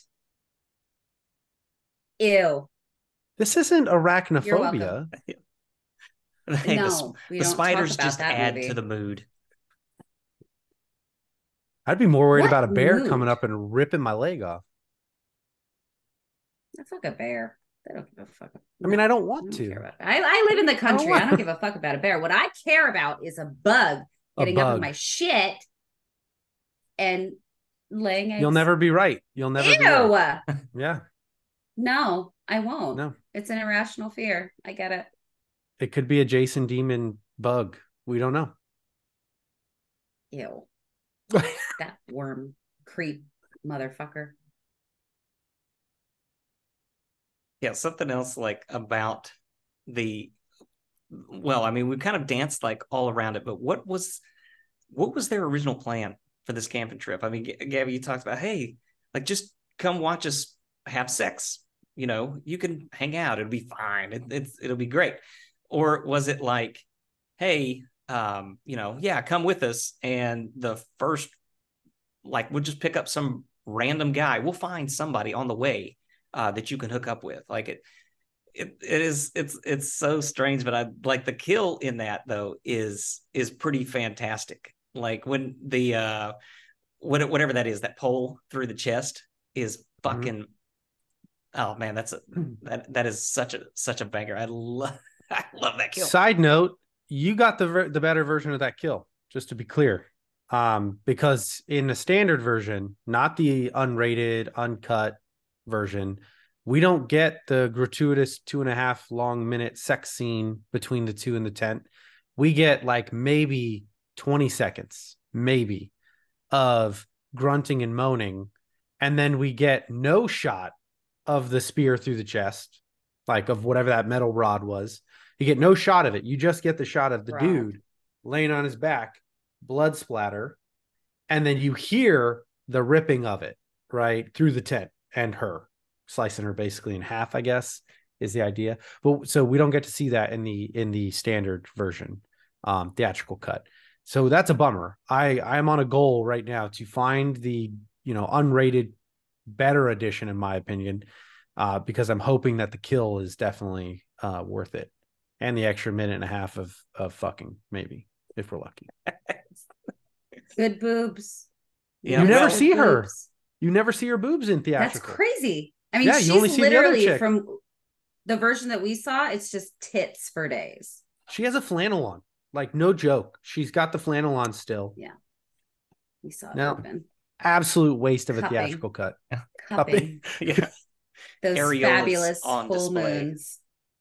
Ew. This isn't You're arachnophobia. welcome. Hey, the, No, we the don't talk spiders about just that add movie. to the mood. I'd be more worried What about a bear mood? coming up and ripping my leg off. That's like a bear. They don't give a fuck. I mean, I don't I want don't to. care about it. I, I live in the country. I want- don't give a fuck about a bear. What I care about is a bug A getting up in bug. my shit and laying eggs. You'll never be right. You'll never Ew. be right. Yeah. No, I won't. No. It's an irrational fear. I get it. It could be a Jason Demon bug. We don't know. Ew. That worm creep motherfucker. Yeah, something else like about the well, I mean, we kind of danced like all around it, but what was what was their original plan for this camping trip? I mean, G- Gabby, you talked about, hey, like just come watch us have sex. You know, you can hang out; it'll be fine. It, it's it'll be great. Or was it like, hey, um, you know, yeah, come with us, and the first, like, we'll just pick up some random guy. We'll find somebody on the way uh, that you can hook up with. Like it, it, it is, it's, it's so strange. But I like the kill in that though is is pretty fantastic. Like when the uh, what whatever that is, that pole through the chest is fucking. Mm-hmm. Oh man, that's a that that is such a such a banger. I love I love that kill. Side note, you got the the better version of that kill, just to be clear. Um, because in the standard version, not the unrated, uncut version, we don't get the gratuitous two and a half long minute sex scene between the two in the tent. We get like maybe twenty seconds, maybe, of grunting and moaning, and then we get no shot of the spear through the chest, like of whatever that metal rod was. You get no shot of it. You just get the shot of the Rod. dude laying on his back, blood splatter, and then you hear the ripping of it right through the tent and her slicing her basically in half, I guess is the idea. But so we don't get to see that in the in the standard version, um, theatrical cut. So that's a bummer. I I'm on a goal right now to find the, you know, unrated better edition, in my opinion, uh, because I'm hoping that the kill is definitely uh, worth it, and the extra minute and a half of of fucking, maybe, if we're lucky. Good boobs. Yeah, you never well, see her. boobs. You never see her boobs in That's theatrical. crazy. I mean, Yeah, you she's only see the other literally chick. from the version that we saw. It's just tits for days. She has a flannel on, like no joke. She's got the flannel on still. Yeah, we saw it Now- open. Absolute waste of a Cupping. theatrical cut. Cupping. yeah. Those areolas fabulous on full display. moons.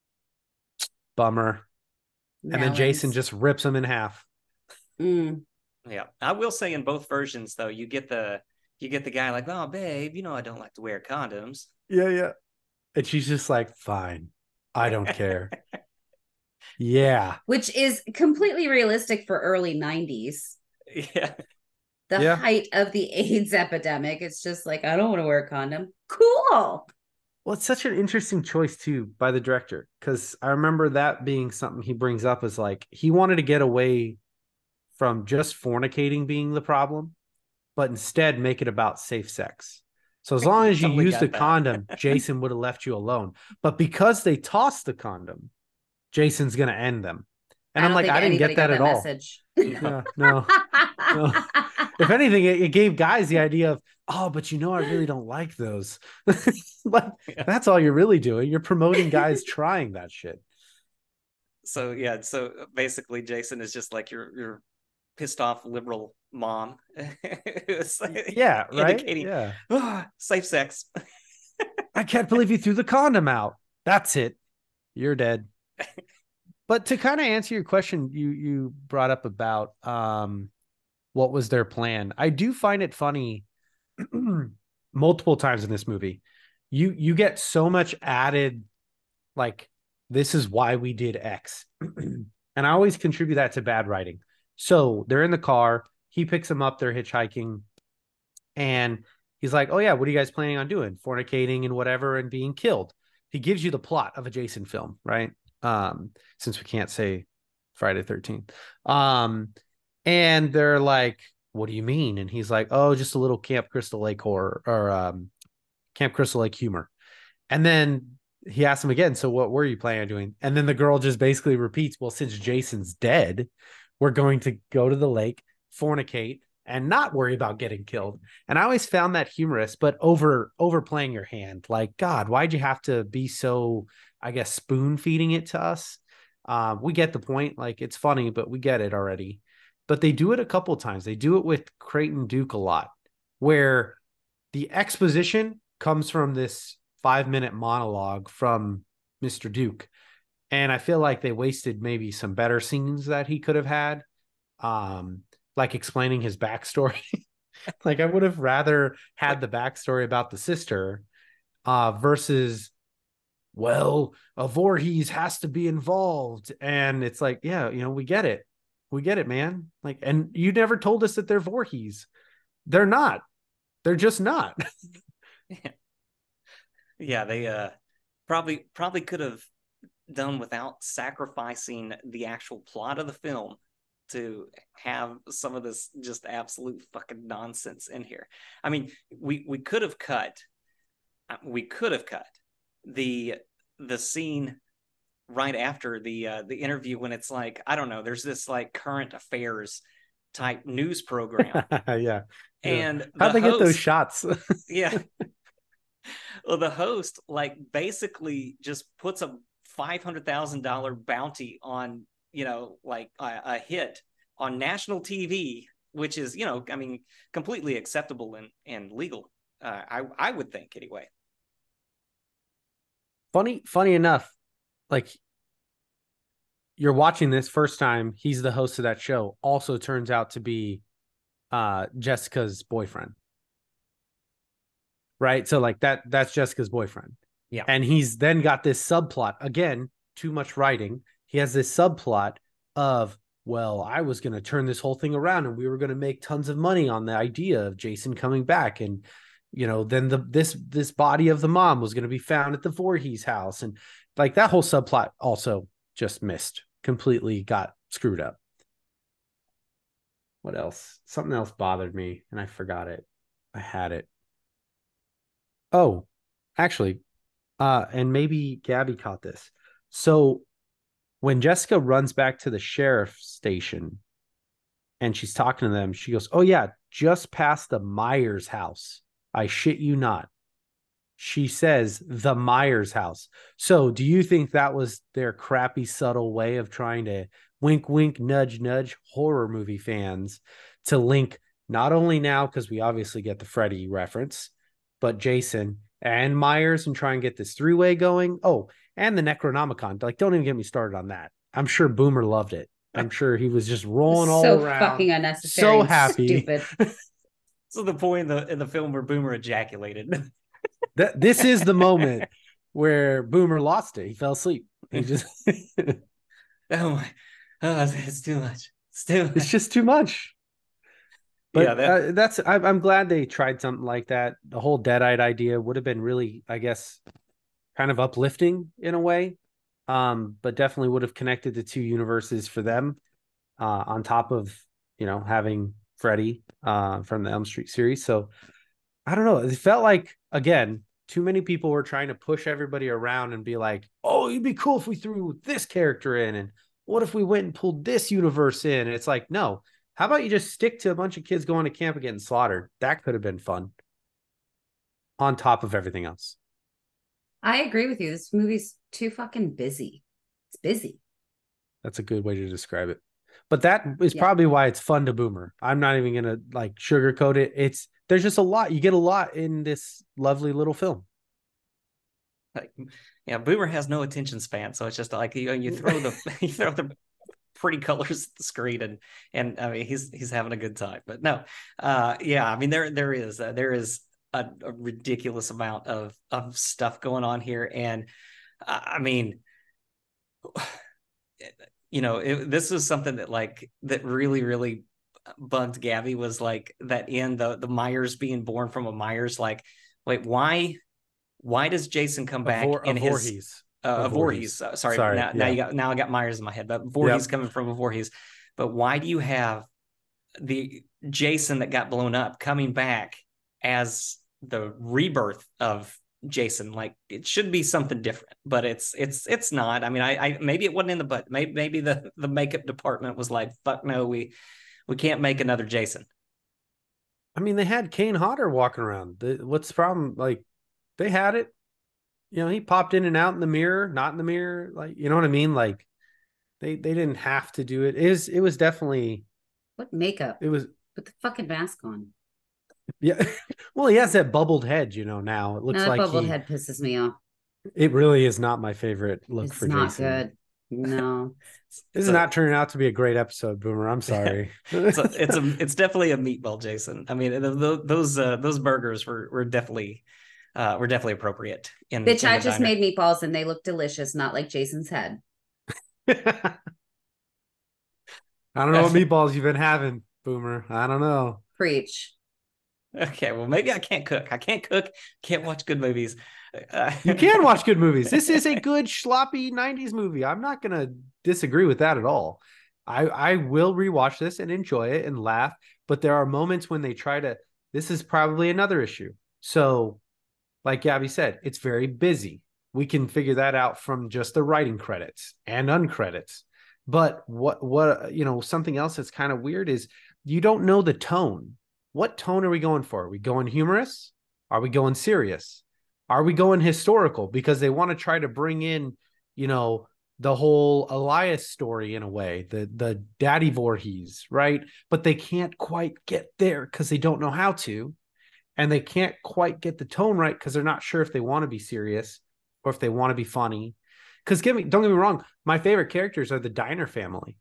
Bummer. And then Jason Melons. just rips them in half. Mm. Yeah, I will say in both versions though, you get the you get the guy like, oh babe, you know I don't like to wear condoms. Yeah, yeah. And she's just like, fine, I don't care. Yeah. Which is completely realistic for early nineties. Yeah. The Yeah. height of the AIDS epidemic. It's just like, I don't want to wear a condom. Cool. Well, it's such an interesting choice too by the director, because I remember that being something he brings up as like he wanted to get away from just fornicating being the problem, but instead make it about safe sex. So as long as you Totally used a got that. condom, Jason would have left you alone. But because they tossed the condom, Jason's gonna end them. And I I'm don't like, think I didn't anybody get that got at that all. message. Yeah, no. No. If anything, it, it gave guys the idea of, oh, but you know, I really don't like those. Like, Yeah. that's all you're really doing. You're promoting guys trying that shit. So yeah, so basically Jason is just like your your pissed off liberal mom. It's like Yeah, right? indicating, Yeah. "Ah, safe sex." I can't believe you threw the condom out. That's it. You're dead. But to kind of answer your question, you you brought up about um what was their plan. I do find it funny multiple times in this movie. You you get so much added, like, this is why we did X. And I always contribute that to bad writing. So they're in the car, he picks them up, they're hitchhiking, and he's like, oh yeah, what are you guys planning on doing? Fornicating and whatever and being killed. He gives you the plot of a Jason film, right? Um, since we can't say Friday the thirteenth. Um, and they're like, what do you mean? And he's like, oh, just a little Camp Crystal Lake horror, or um, Camp Crystal Lake humor. And then he asks him again, so what were you planning on doing? And then the girl just basically repeats, well, since Jason's dead, we're going to go to the lake, fornicate, and not worry about getting killed. And I always found that humorous, but over overplaying your hand. Like, God, why'd you have to be so, I guess, spoon feeding it to us? Uh, we get the point. Like, it's funny, but we get it already. But they do it a couple times. They do it with Creighton Duke a lot, where the exposition comes from this five minute monologue from Mister Duke. And I feel like they wasted maybe some better scenes that he could have had. Um, like explaining his backstory. Like, I would have rather had the backstory about the sister uh, versus, well, a Voorhees has to be involved. And it's like, yeah, you know, we get it. We get it, man. Like, and you never told us that they're Voorhees. They're not. They're just not. Yeah. Yeah, they uh probably probably could have done without sacrificing the actual plot of the film to have some of this just absolute fucking nonsense in here. I mean, we we could have cut we could have cut the the scene right after the uh, the interview when it's like, I don't know, there's this like current affairs type news program. Yeah. And how'd the they get those host- shots? Yeah. Well, the host like basically just puts a five hundred thousand dollar bounty on, you know, like a, a hit on national T V, which is, you know, I mean, completely acceptable and, and legal. Uh, I, I would think anyway. Funny, funny enough, like, you're watching this first time, he's the host of that show, also turns out to be uh, Jessica's boyfriend. Right. So like that, that's Jessica's boyfriend. Yeah. And he's then got this subplot, again, too much writing. He has this subplot of, well, I was going to turn this whole thing around and we were going to make tons of money on the idea of Jason coming back. And, you know, then the, this, this body of the mom was going to be found at the Voorhees house. And like that whole subplot also just missed, completely got screwed up. What else? Something else bothered me and I forgot it. I had it. Oh, actually, uh, and maybe Gabby caught this. So when Jessica runs back to the sheriff's station and she's talking to them, she goes, oh yeah, just past the Myers house. I shit you not. She says the Myers house. So do you think that was their crappy, subtle way of trying to wink, wink, nudge, nudge horror movie fans to link not only now, because we obviously get the Freddy reference, but Jason, and Myers and try and get this three-way going. Oh, and the Necronomicon. Like, don't even get me started on that. I'm sure Boomer loved it. I'm sure he was just rolling all so around. fucking unnecessary. So and happy. Stupid. So the point in the in the film where Boomer ejaculated. That this is the moment where Boomer lost it. He fell asleep. He just Oh my, oh, it's too much. It's too much. It's just too much. But yeah, that, uh, that's I, I'm glad they tried something like that. The whole Deadite idea would have been really, I guess, kind of uplifting in a way. Um, but definitely would have connected the two universes for them. Uh, on top of, you know, having Freddy uh, from the Elm Street series. So I don't know. It felt like, again, too many people were trying to push everybody around and be like, oh, it'd be cool if we threw this character in. And what if we went and pulled this universe in? And it's like, no, how about you just stick to a bunch of kids going to camp and getting slaughtered? That could have been fun on top of everything else. I agree with you. This movie's too fucking busy. It's busy. That's a good way to describe it. But that is Yeah. probably why it's fun to Boomer. I'm not even going to like sugarcoat it. It's there's just a lot. You get a lot in this lovely little film. like, yeah, Boomer has no attention span, so it's just like you you throw the you throw the pretty colors at the screen, and and I mean he's he's having a good time. But no, uh, yeah, I mean there there is uh, there is a, a ridiculous amount of of stuff going on here, and uh, I mean. You know, it, this is something that like that really, really bugged Gabby was like that in the the Myers being born from a Myers. Like, wait, why? Why does Jason come back Vor- in his Voorhees? uh, A Voorhees? Voorhees. Uh, sorry, Sorry, now, yeah. now you got now I got Myers in my head, but Voorhees Yep. coming from a Voorhees. But why do you have the Jason that got blown up coming back as the rebirth of Jason? Like it should be something different, but it's it's it's not. I mean, I, I maybe it wasn't in the butt. Maybe maybe the the makeup department was like, fuck no, we we can't make another Jason. I mean, they had Kane Hodder walking around. The, what's the problem? Like, they had it. You know, he popped in and out in the mirror, not in the mirror. Like, you know what I mean? Like, they they didn't have to do it. It was it was definitely. What makeup? It was. Put the fucking mask on. Yeah. Well, he has that bubbled head, you know, now. It looks No, that like bubbled he, head pisses me off. It really is not my favorite look It's for not Jason. good. No. This is So- not turning out to be a great episode, Boomer. I'm sorry. It's a, it's a it's definitely a meatball Jason. I mean, the, the, those uh, those burgers were were definitely uh, were definitely appropriate. In Bitch, in I the just diner. made meatballs and they look delicious, not like Jason's head. I don't know what meatballs you've been having, Boomer. I don't know. Preach. Okay, well maybe I can't cook. I can't cook. Can't watch good movies. Uh, You can watch good movies. This is a good sloppy nineties movie. I'm not going to disagree with that at all. I, I will rewatch this and enjoy it and laugh, but there are moments when they try to, this is probably another issue. So like Gabby said, it's very busy. We can figure that out from just the writing credits and uncredits. But what, what, you know, something else that's kind of weird is you don't know the tone. What tone are we going for? Are we going humorous? Are we going serious? Are we going historical? Because they want to try to bring in, you know, the whole Elias story in a way, the the Daddy Voorhees, right? But they can't quite get there because they don't know how to. And they can't quite get the tone right because they're not sure if they want to be serious or if they want to be funny. Because give me, don't get me wrong, my favorite characters are the Diner family.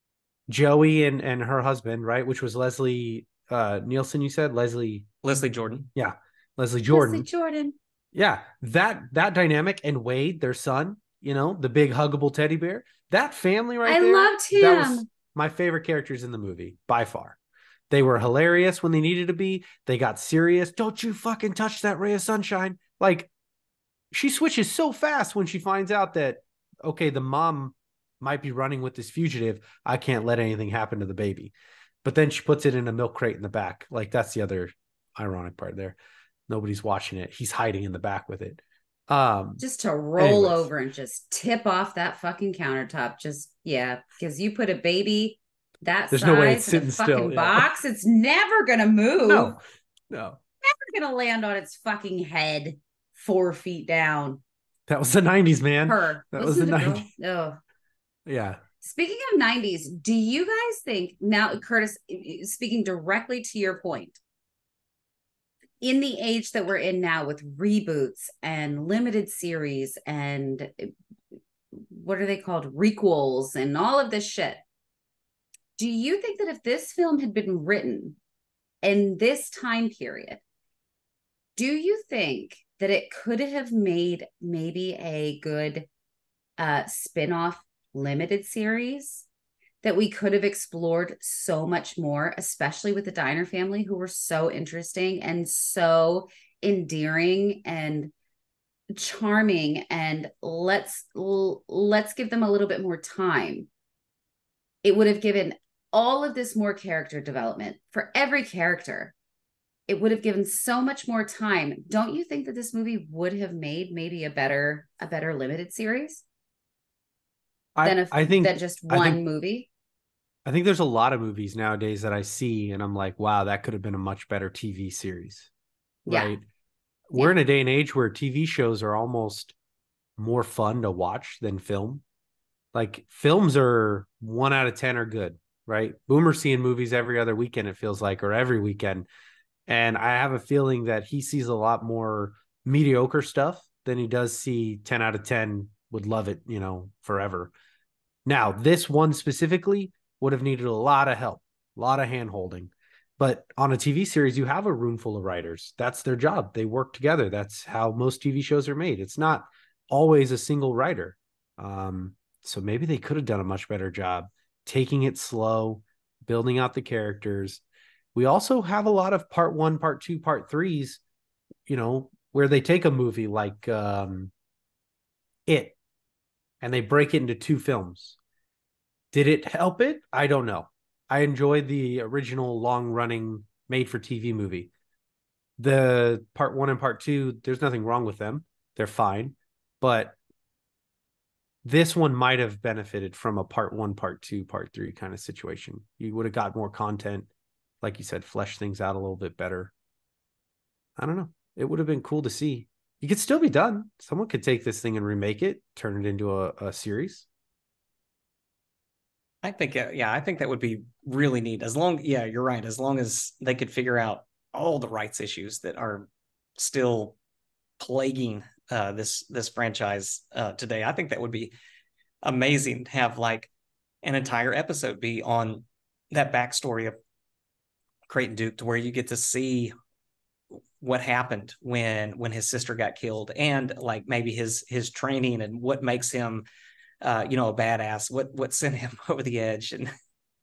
Joey and, and her husband, right? Which was Leslie uh, Nielsen, you said? Leslie. Leslie Jordan. Yeah. Leslie Jordan. Leslie Jordan. Yeah. That that dynamic, and Wade, their son, you know, the big huggable teddy bear. That family right I there. loved him. That was my favorite characters in the movie by far. They were hilarious when they needed to be. They got serious. Don't you fucking touch that ray of sunshine. Like, she switches so fast when she finds out that, okay, the mom might be running with this fugitive. I can't let anything happen to the baby. But then she puts it in a milk crate in the back. Like, that's the other ironic part there. Nobody's watching it. He's hiding in the back with it. Um, just to roll anyways. over and just tip off that fucking countertop. Just, yeah, because you put a baby that There's size no way it's in a sitting fucking still, yeah. box, it's never going to move. no, no. Never going to land on its fucking head four feet down. That was the nineties, man. Her. That was the girl? nineties. Oh. Yeah. Speaking of nineties, do you guys think now, Curtis, speaking directly to your point, in the age that we're in now with reboots and limited series and what are they called? Requels and all of this shit. Do you think that if this film had been written in this time period, do you think that it could have made maybe a good uh, spin-off limited series that we could have explored so much more, especially with the Diner family, who were so interesting and so endearing and charming, and let's let's give them a little bit more time. It would have given all of this more character development for every character. It would have given so much more time. Don't you think that this movie would have made maybe a better a better limited series I, than a, I think than just I one think, movie? I think there's a lot of movies nowadays that I see and I'm like, wow, that could have been a much better T V series. Right. Yeah. We're yeah. in a day and age where T V shows are almost more fun to watch than film. Like films are one out of ten are good, right? Boomer's seeing movies every other weekend, it feels like, or every weekend. And I have a feeling that he sees a lot more mediocre stuff than he does see ten out of ten would love it, you know, forever. Now, this one specifically would have needed a lot of help, a lot of hand holding. But on a T V series, you have a room full of writers. That's their job. They work together. That's how most T V shows are made. It's not always a single writer. Um, so maybe they could have done a much better job taking it slow, building out the characters. We also have a lot of part one, part two, part threes, you know, where they take a movie like um, It and they break it into two films. Did it help it? I don't know. I enjoyed the original long running made for T V movie. The part one and part two, there's nothing wrong with them. They're fine. But this one might have benefited from a part one, part two, part three kind of situation. You would have got more content. Like you said, flesh things out a little bit better. I don't know. It would have been cool to see. You could still be done. Someone could take this thing and remake it, turn it into a, a series. I think, uh, yeah, I think that would be really neat. As long, yeah, you're right. As long as they could figure out all the rights issues that are still plaguing uh, this this franchise uh, today, I think that would be amazing to have like an entire episode be on that backstory of Creighton Duke, to where you get to see what happened when when his sister got killed, and like maybe his his training and what makes him uh you know a badass, what what sent him over the edge, and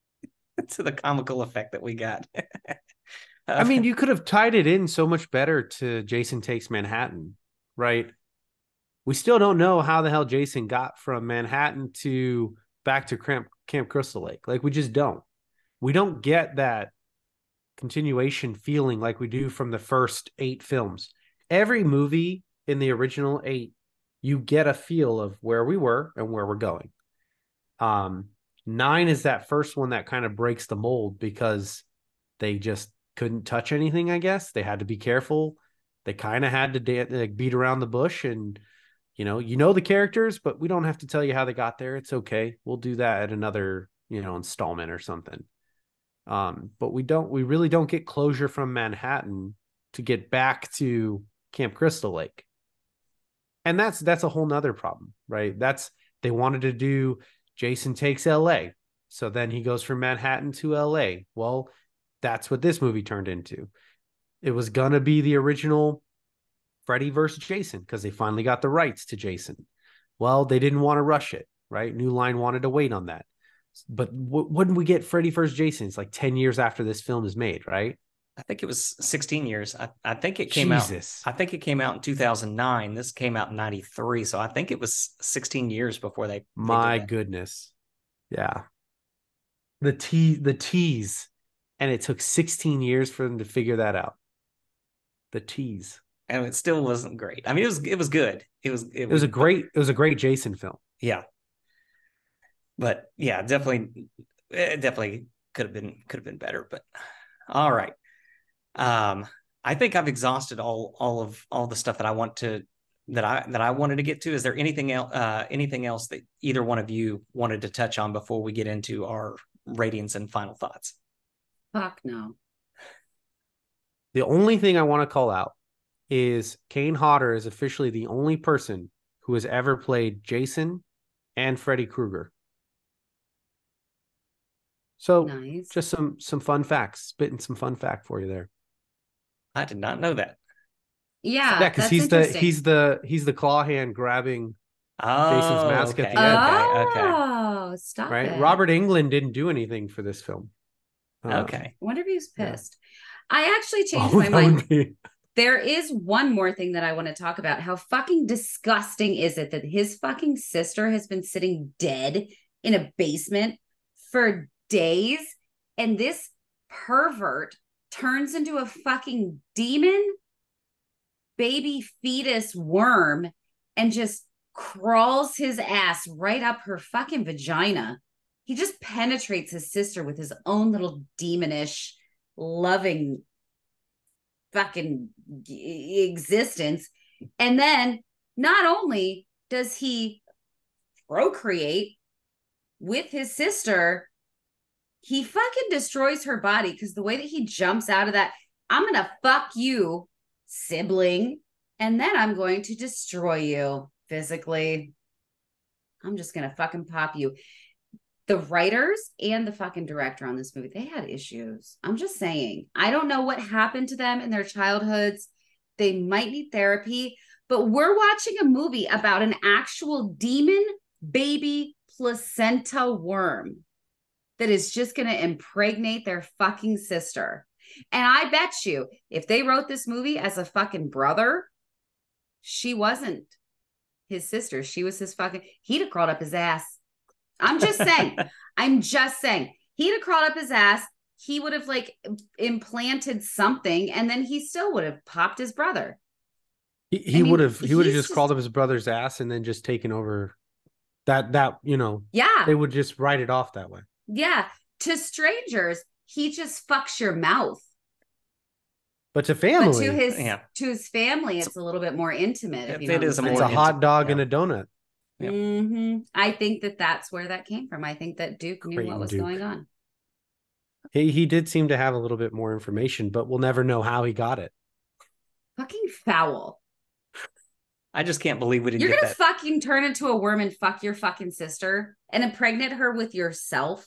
to the comical effect that we got. uh, I mean, you could have tied it in so much better to Jason Takes Manhattan, right? We still don't know how the hell Jason got from Manhattan to back to Camp, Camp Crystal Lake. Like, we just don't. We don't get that continuation feeling like we do from the first eight films. Every movie in the original eight, you get a feel of where we were and where we're going. Um, nine is that first one that kind of breaks the mold because they just couldn't touch anything, I guess. They had to be careful. They kind of had to da- like beat around the bush, and you know, you know the characters, but we don't have to tell you how they got there. It's okay. We'll do that at another, you know, installment or something. Um, but we don't, we really don't get closure from Manhattan to get back to Camp Crystal Lake. And that's, that's a whole nother problem, right? That's, they wanted to do Jason Takes L A. So then he goes from Manhattan to L A. Well, that's what this movie turned into. It was going to be the original Freddy versus Jason because they finally got the rights to Jason. Well, they didn't want to rush it, right? New Line wanted to wait on that. But w- wouldn't we get Freddy versus Jason? It's like ten years after this film is made, right? I think it was sixteen years. I, I think it came Jesus. out. I think it came out in two thousand nine. This came out in ninety-three. So I think it was sixteen years before they. My they goodness. Yeah. The te- the tease. And it took sixteen years for them to figure that out. The tease. And it still wasn't great. I mean, it was it was good. It was it, It was a great it was a great Jason film. Yeah. But yeah, definitely it definitely could have been could have been better. But all right. Um, I think I've exhausted all all of all the stuff that I want to that I that I wanted to get to. Is there anything else uh anything else that either one of you wanted to touch on before we get into our ratings and final thoughts? Fuck no. The only thing I want to call out is Kane Hodder is officially the only person who has ever played Jason and Freddy Krueger. So Nice. just some some fun facts, spitting some fun fact for you there. I did not know that. Yeah, Yeah, because that's he's the interesting. he's the he's the claw hand grabbing Jason's Oh, mask at okay, the end. okay, okay, Oh, stop right. it. Robert Englund didn't do anything for this film. Um, okay. I wonder if he was Yeah. pissed. I actually changed oh, my that mind. would be- There is one more thing that I want to talk about. How fucking disgusting is it that his fucking sister has been sitting dead in a basement for days, and this pervert turns into a fucking demon baby fetus worm and just crawls his ass right up her fucking vagina. He just penetrates his sister with his own little demonish, loving fucking existence. And then not only does he procreate with his sister, he fucking destroys her body, because the way that he jumps out of that, I'm gonna fuck you, sibling, and then I'm going to destroy you physically. I'm just gonna fucking pop you. The writers and the fucking director on this movie, they had issues. I'm just saying. I don't know what happened to them in their childhoods. They might need therapy, but we're watching a movie about an actual demon baby placenta worm that is just going to impregnate their fucking sister. And I bet you, if they wrote this movie as a fucking brother, she wasn't his sister. She was his fucking, he'd have crawled up his ass. I'm just saying. I'm just saying. He'd have crawled up his ass. He would have like implanted something, and then he still would have popped his brother. He, he I mean, would have he would have he's just, crawled up his brother's ass and then just taken over that that you know Yeah. they would just write it off that way. Yeah. To strangers, he just fucks your mouth. But to family, But to his Yeah. to his family, it's a little bit more intimate. If It- you know it what is a I'm it's more a saying. hot dog yeah. and a donut. Yep. Mhm. I think that that's where that came from. I think that Duke knew Creighton what was Duke. going on. He he did seem to have a little bit more information, but we'll never know how he got it. Fucking foul. I just can't believe we didn't You're get gonna that. fucking turn into a worm and fuck your fucking sister and impregnate her with yourself.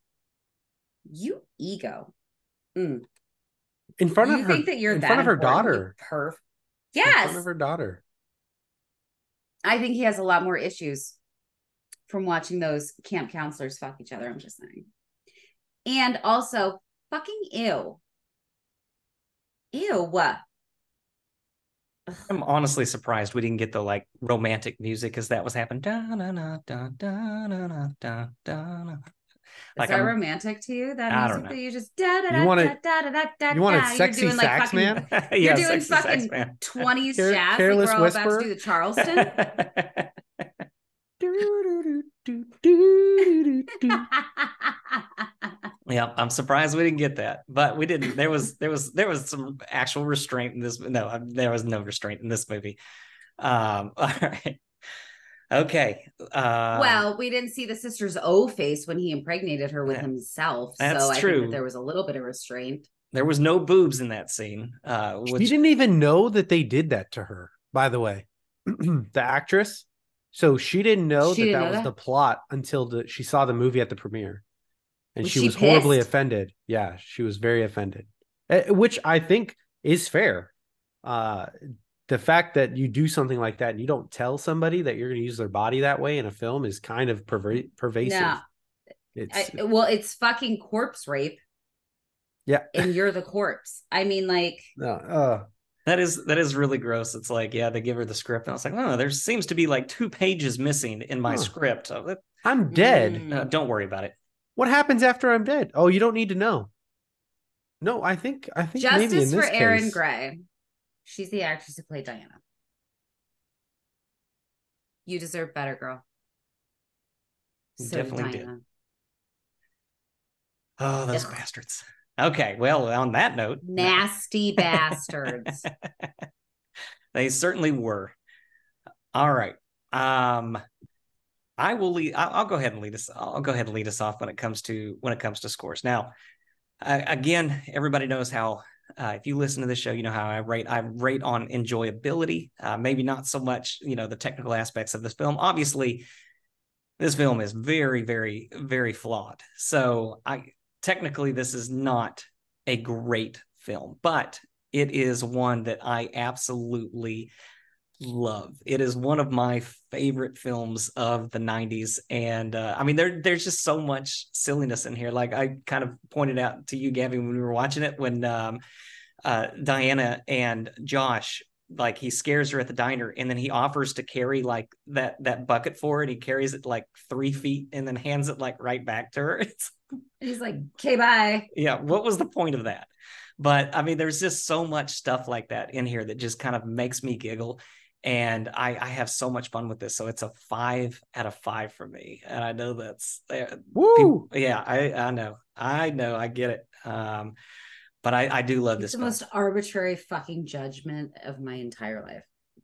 You ego. Mm. In front You of her, think that you're in that front of her important, you daughter. perv. In front Yes. of her daughter. I think he has a lot more issues from watching those camp counselors fuck each other. I'm just saying. And also, fucking ew. Ew. What? I'm honestly surprised we didn't get the like romantic music as that was happening. Da, na, na, da, da, na, na, da, da, na. Is Like that I'm- romantic to you? That I don't music know. that you just da da You da wanted- da da da da you wanted da. sexy You're doing like sax fucking. man? yeah, You're doing sexy sax fucking man. twenties Care- jazz. Careless like we're all about Whisperer? to do the Charleston. Yeah, I'm surprised we didn't get that, but we didn't. There was there was there was some actual restraint in this. No, there was no restraint in this movie. Um, all right, okay. Um, Well, we didn't see the sister's O face when he impregnated her with Yeah. himself. That's so I true. think that there was a little bit of restraint. there was no boobs in that scene. Uh, She which didn't even know that they did that to her, by the way. The actress. So she didn't know She that didn't that know was that? the plot until the, she saw the movie at the premiere. And Was she, she was horribly pissed? offended. Yeah, she was very offended. Eh, which I think is fair. Uh, the fact that you do something like that and you don't tell somebody that you're going to use their body that way in a film is kind of perver- pervasive. No. It's I, well, it's fucking corpse rape, yeah. and you're the corpse. I mean, like, No, uh, that is that is really gross. It's like, yeah, they give her the script, and I was like, oh, there seems to be like two pages missing in my Huh. script. Oh, that- I'm dead. mm, uh, don't worry about it. What happens after I'm dead? Oh, you don't need to know. No, I think I think maybe in justice this for Erin case, Gray. She's the actress who played Diana. You deserve better, girl. You So did definitely did. Diana. Oh, those Ugh. bastards. Okay, well, on that note, Nasty bastards. they certainly were. All right. Um, I will lead. I'll, I'll go ahead and lead us. I'll go ahead and lead us off when it comes to when it comes to scores. Now, uh, again, everybody knows how Uh, if you listen to the show, you know how I rate. I rate on enjoyability, uh, maybe not so much, you know, the technical aspects of this film. Obviously, this film is very, very, very flawed. So I technically, this is not a great film, but it is one that I absolutely love. It is one of my favorite films of the nineties. And uh, I mean, there, there's just so much silliness in here. Like I kind of pointed out to you, Gabby, when we were watching it, when um, uh, Diana and Josh, like he scares her at the diner and then he offers to carry like that that bucket for her, and he carries it like three feet and then hands it like right back to her. It's, He's like, okay, bye. yeah, what was the point of that? But I mean, there's just so much stuff like that in here that just kind of makes me giggle. And I, I have so much fun with this. So it's a five out of five for me. And I know that's, uh, Woo! people, yeah, I, I know. I know. I get it. Um, but I, I do love It's this. the film. most arbitrary fucking judgment of my entire life.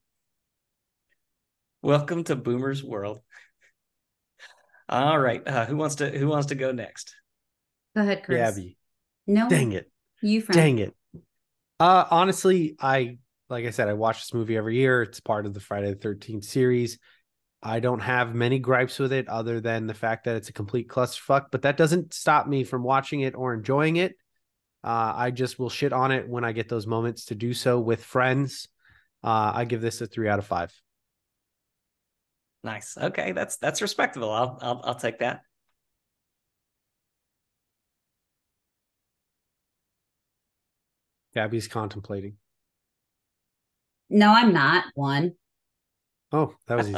Welcome to Boomer's world. All right. Uh, who wants to, who wants to go next? Go ahead, Chris. Gabby. No. Dang it. You, friend. Dang it. Uh, honestly, I, like I said, I watch this movie every year. It's part of the Friday the thirteenth series. I don't have many gripes with it other than the fact that it's a complete clusterfuck, but that doesn't stop me from watching it or enjoying it. Uh, I just will shit on it when I get those moments to do so with friends. Uh, I give this a three out of five. Nice. Okay. That's, that's respectable. I'll, I'll, I'll take that. Gabby's contemplating. No, I'm not. One. Oh, that was easy.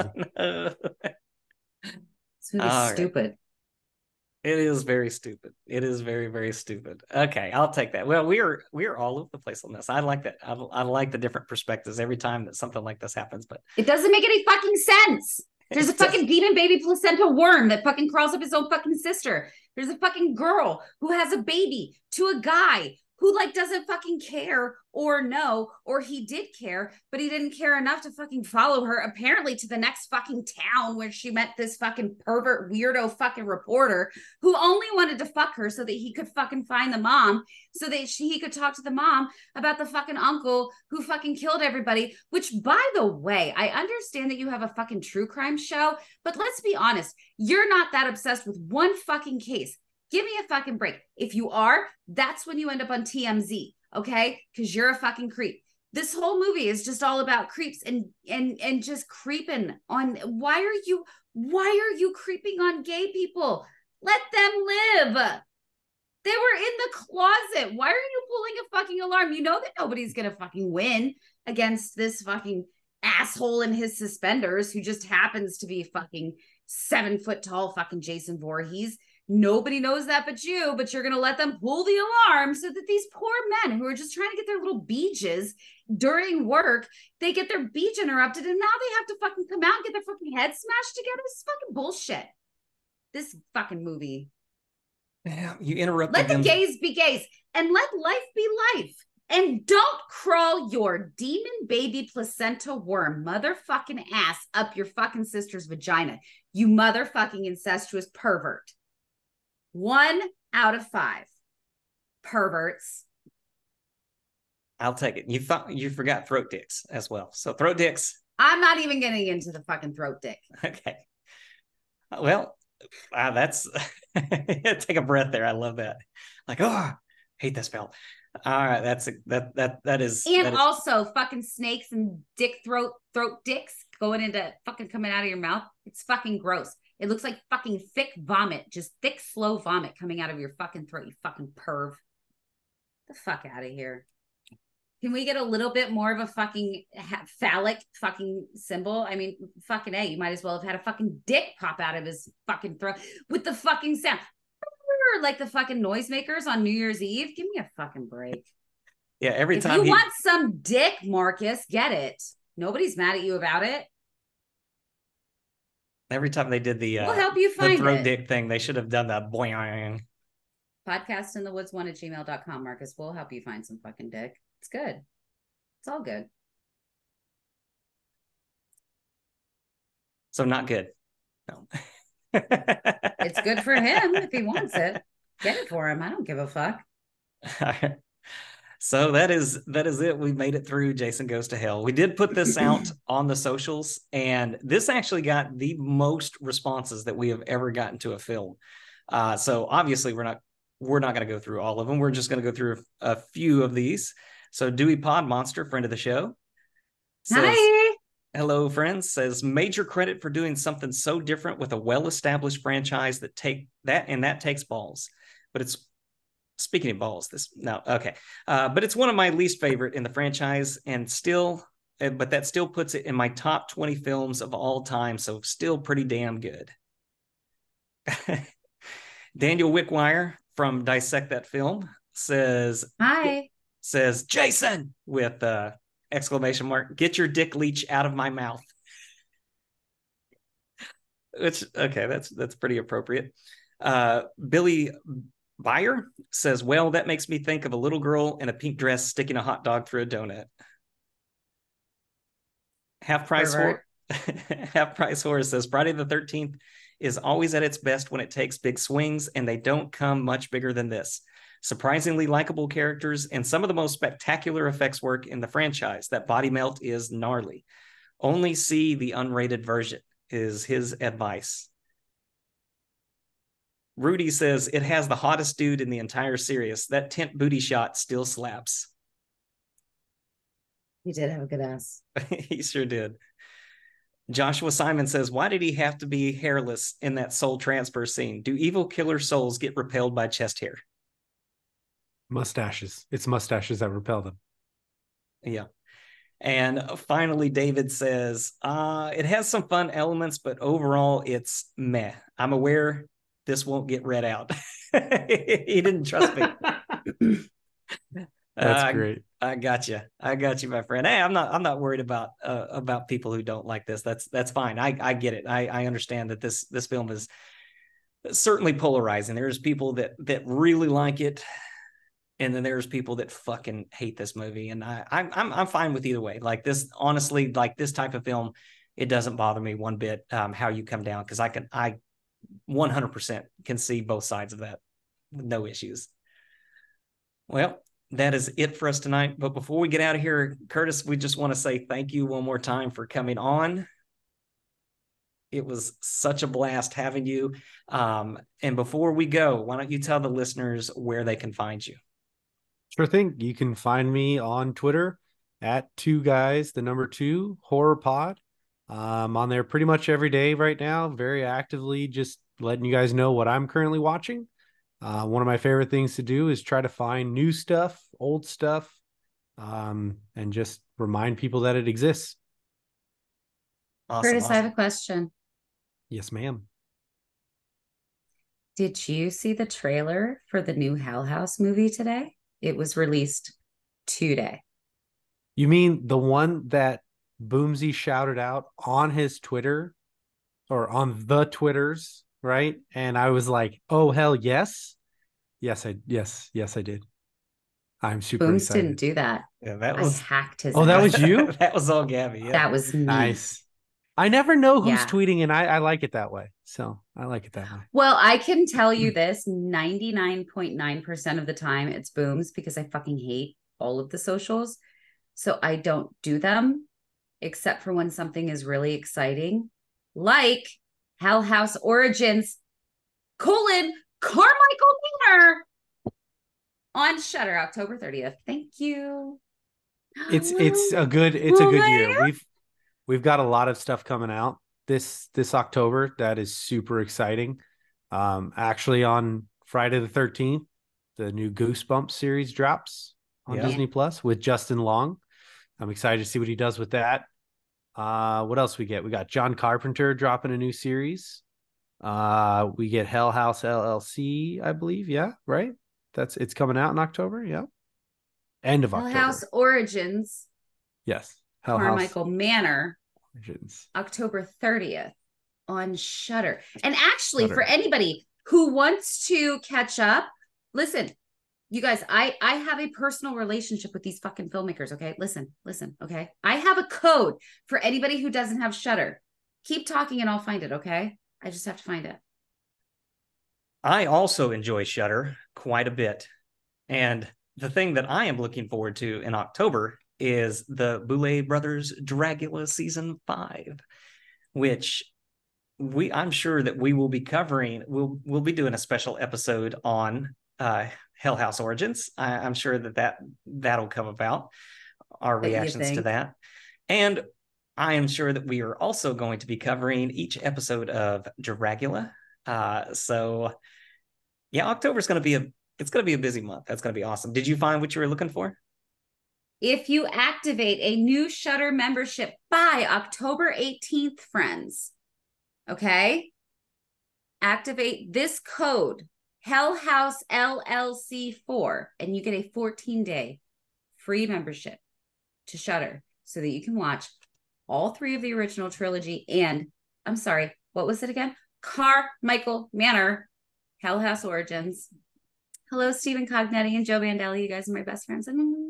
This movie's All right. stupid. It is very stupid. It is very, very stupid. Okay, I'll take that. Well, we are we are all over the place on this. I like that. I, I like the different perspectives every time that something like this happens. But It doesn't make any fucking sense. There's a It does- fucking demon baby placenta worm that fucking crawls up his own fucking sister. There's a fucking girl who has a baby to a guy who like doesn't fucking care or know, or he did care, but he didn't care enough to fucking follow her apparently to the next fucking town where she met this fucking pervert weirdo fucking reporter who only wanted to fuck her so that he could fucking find the mom, so that she, he could talk to the mom about the fucking uncle who fucking killed everybody. Which, by the way, I understand that you have a fucking true crime show, but let's be honest, you're not that obsessed with one fucking case. Give me a fucking break. If you are, that's when you end up on T M Z, okay? Because you're a fucking creep. This whole movie is just all about creeps and and and just creeping on. Why are you why are you creeping on gay people? Let them live. They were in the closet. Why are you pulling a fucking alarm? You know that nobody's gonna fucking win against this fucking asshole in his suspenders who just happens to be fucking seven foot tall fucking Jason Voorhees. Nobody knows that but you, but you're going to let them pull the alarm so that these poor men who are just trying to get their little beaches during work, they get their beach interrupted and now they have to fucking come out and get their fucking heads smashed together. This is fucking bullshit. This fucking movie. Yeah, you interrupted Let the them. gays be gays and let life be life. And don't crawl your demon baby placenta worm motherfucking ass up your fucking sister's vagina. You motherfucking incestuous pervert. One out of five. Perverts. I'll take it. You thought you forgot throat dicks as well. So throat dicks. I'm not even getting into the fucking throat dick. Okay. Well, uh, that's take a breath there. I love that. Like, oh, hate that spell. All right, that's a, that that that is. And that is, also fucking snakes and dick throat throat dicks going into fucking coming out of your mouth. It's fucking gross. It looks like fucking thick vomit, just thick, slow vomit coming out of your fucking throat, you fucking perv. Get the fuck out of here. Can we get a little bit more of a fucking phallic fucking symbol? I mean, fucking A, you might as well have had a fucking dick pop out of his fucking throat with the fucking sound. Like the fucking noisemakers on New Year's Eve. Give me a fucking break. Yeah, every if time you he, want some dick, Marcus, get it. Nobody's mad at you about it. every time they did the uh, We'll help you the find throat it. dick thing, they should have done that boing. Podcast in the woods one at gmail dot com, Marcus. We'll help you find some fucking dick. It's good. It's all good. So not good. No. It's good for him if he wants it. Get it for him. I don't give a fuck. So that is that is it. We made it through Jason Goes to Hell. We did put this out on the socials, and this actually got the most responses that we have ever gotten to a film. Uh, so obviously we're not we're not going to go through all of them. We're just going to go through a, a few of these. So Dewey Pod Monster, friend of the show, says, Hi. hello, friends. Says major credit for doing something so different with a well-established franchise that take that and that takes balls. But it's speaking of balls, this no okay, uh, but it's one of my least favorite in the franchise, and still, but that still puts it in my top twenty films of all time. So still pretty damn good. Daniel Wickwire from Dissect That Film says, Hi. Says Jason with uh exclamation mark, get your dick leech out of my mouth. Which okay, that's that's pretty appropriate. Uh Billy Buyer says, well, that makes me think of a little girl in a pink dress sticking a hot dog through a donut. Half Price Horror Half Price Horror says Friday the thirteenth is always at its best when it takes big swings, and they don't come much bigger than this. Surprisingly likable characters and some of the most spectacular effects work in the franchise. That body melt is gnarly. Only see the unrated version is his advice. Rudy says it has the hottest dude in the entire series. That tent booty shot still slaps. He did have a good ass. He sure did. Joshua Simon says, why did he have to be hairless in that soul transfer scene? Do evil killer souls get repelled by chest hair? Mustaches. It's mustaches that repel them. Yeah. And finally, David says, uh, it has some fun elements, but overall it's meh. I'm aware this won't get read out. He didn't trust me. That's uh, great. I, I got you. I got you, my friend. Hey, I'm not. I'm not worried about uh, about people who don't like this. That's that's fine. I I get it. I I understand that this this film is certainly polarizing. There's people that that really like it, and then there's people that fucking hate this movie. And I I'm I'm I'm fine with either way. Like this, honestly, like this type of film, it doesn't bother me one bit um, how you come down, because I can I one hundred percent can see both sides of that. No issues. Well, that is it for us tonight. But before we get out of here, Curtis, we just want to say thank you one more time for coming on. It was such a blast having you. Um, and before we go, why don't you tell the listeners where they can find you? Sure thing. You can find me on Twitter at two guys, the number two horror pod. I'm on there pretty much every day right now, very actively, just letting you guys know what I'm currently watching. Uh, one of my favorite things to do is try to find new stuff, old stuff, um, and just remind people that it exists. Awesome, Curtis, awesome. I have a question. Yes, ma'am. Did you see the trailer for the new Hell House movie today? It was released today. You mean the one that Boomsy shouted out on his Twitter or on the Twitters, right? And I was like, oh, hell yes. Yes, I yes, yes, I did. I'm super Booms excited. Didn't do that. Yeah, that was I hacked his. Oh, that was you? That was all Gabby. Yeah. That was me. Nice. I never know who's yeah. tweeting, and I, I like it that way. So I like it that way. Well, I can tell you this, ninety-nine point nine percent of the time it's Booms, because I fucking hate all of the socials. So I don't do them except for when something is really exciting, like Hell House Origins, colon, Carmichael Manor on Shudder, October thirtieth. Thank you. It's it's a good it's a good year. We've we've got a lot of stuff coming out this this October that is super exciting. Um, actually, on Friday the thirteenth, the new Goosebumps series drops on yeah. Disney Plus with Justin Long. I'm excited to see what he does with that. Uh, what else we get? We got John Carpenter dropping a new series. Uh, we get Hell House L L C, I believe. Yeah, right. That's it's coming out in October. Yeah, end of Hell October. House Origins. Yes, Hell Carmichael House Manor. Origins. October thirtieth on Shudder. And actually, Shudder. For anybody who wants to catch up, listen, you guys, I I have a personal relationship with these fucking filmmakers. Okay, listen, listen. Okay, I have a code for anybody who doesn't have Shudder. Keep talking, and I'll find it. Okay, I just have to find it. I also enjoy Shudder quite a bit, and the thing that I am looking forward to in October is the Boulet Brothers Dragula season five, which we I'm sure that we will be covering. We'll we'll be doing a special episode on uh, Hell House Origins. I, I'm sure that, that that'll come about, our reactions to that. And I am sure that we are also going to be covering each episode of Dragula. Uh, so yeah, October is going to be a it's going to be a busy month. That's going to be awesome. Did you find what you were looking for? If you activate a new Shudder membership by October eighteenth, friends, okay, activate this code, Hell House L L C four, and you get a fourteen day free membership to Shudder so that you can watch all three of the original trilogy. And I'm sorry, what was it again? Carmichael Manor, Hell House Origins. Hello, Stephen Cognetti and Joe Bandelli. You guys are my best friends.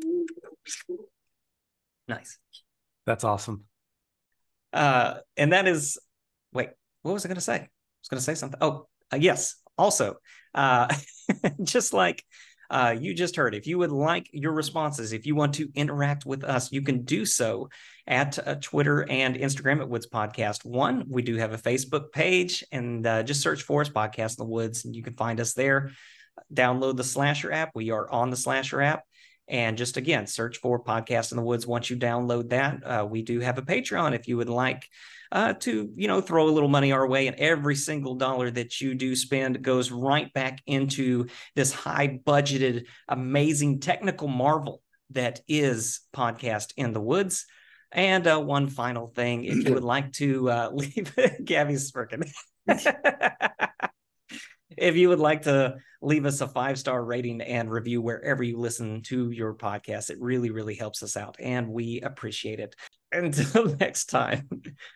Nice. That's awesome. Uh, and that is, wait, what was I going to say? I was going to say something. Oh, uh, yes. Also, uh, just like uh, you just heard, if you would like your responses, if you want to interact with us, you can do so at uh, Twitter and Instagram at Woods Podcast One. We do have a Facebook page, and uh, just search for us, Podcast in the Woods, and you can find us there. Download the Slasher app. We are on the Slasher app. And just, again, search for Podcast in the Woods. Once you download that, uh, we do have a Patreon if you would like uh, to, you know, throw a little money our way. And every single dollar that you do spend goes right back into this high budgeted, amazing technical marvel that is Podcast in the Woods. And uh, one final thing, if you would like to uh, leave, Gabby's smirking. If you would like to leave us a five-star rating and review wherever you listen to your podcast, it really, really helps us out, and we appreciate it. Until next time.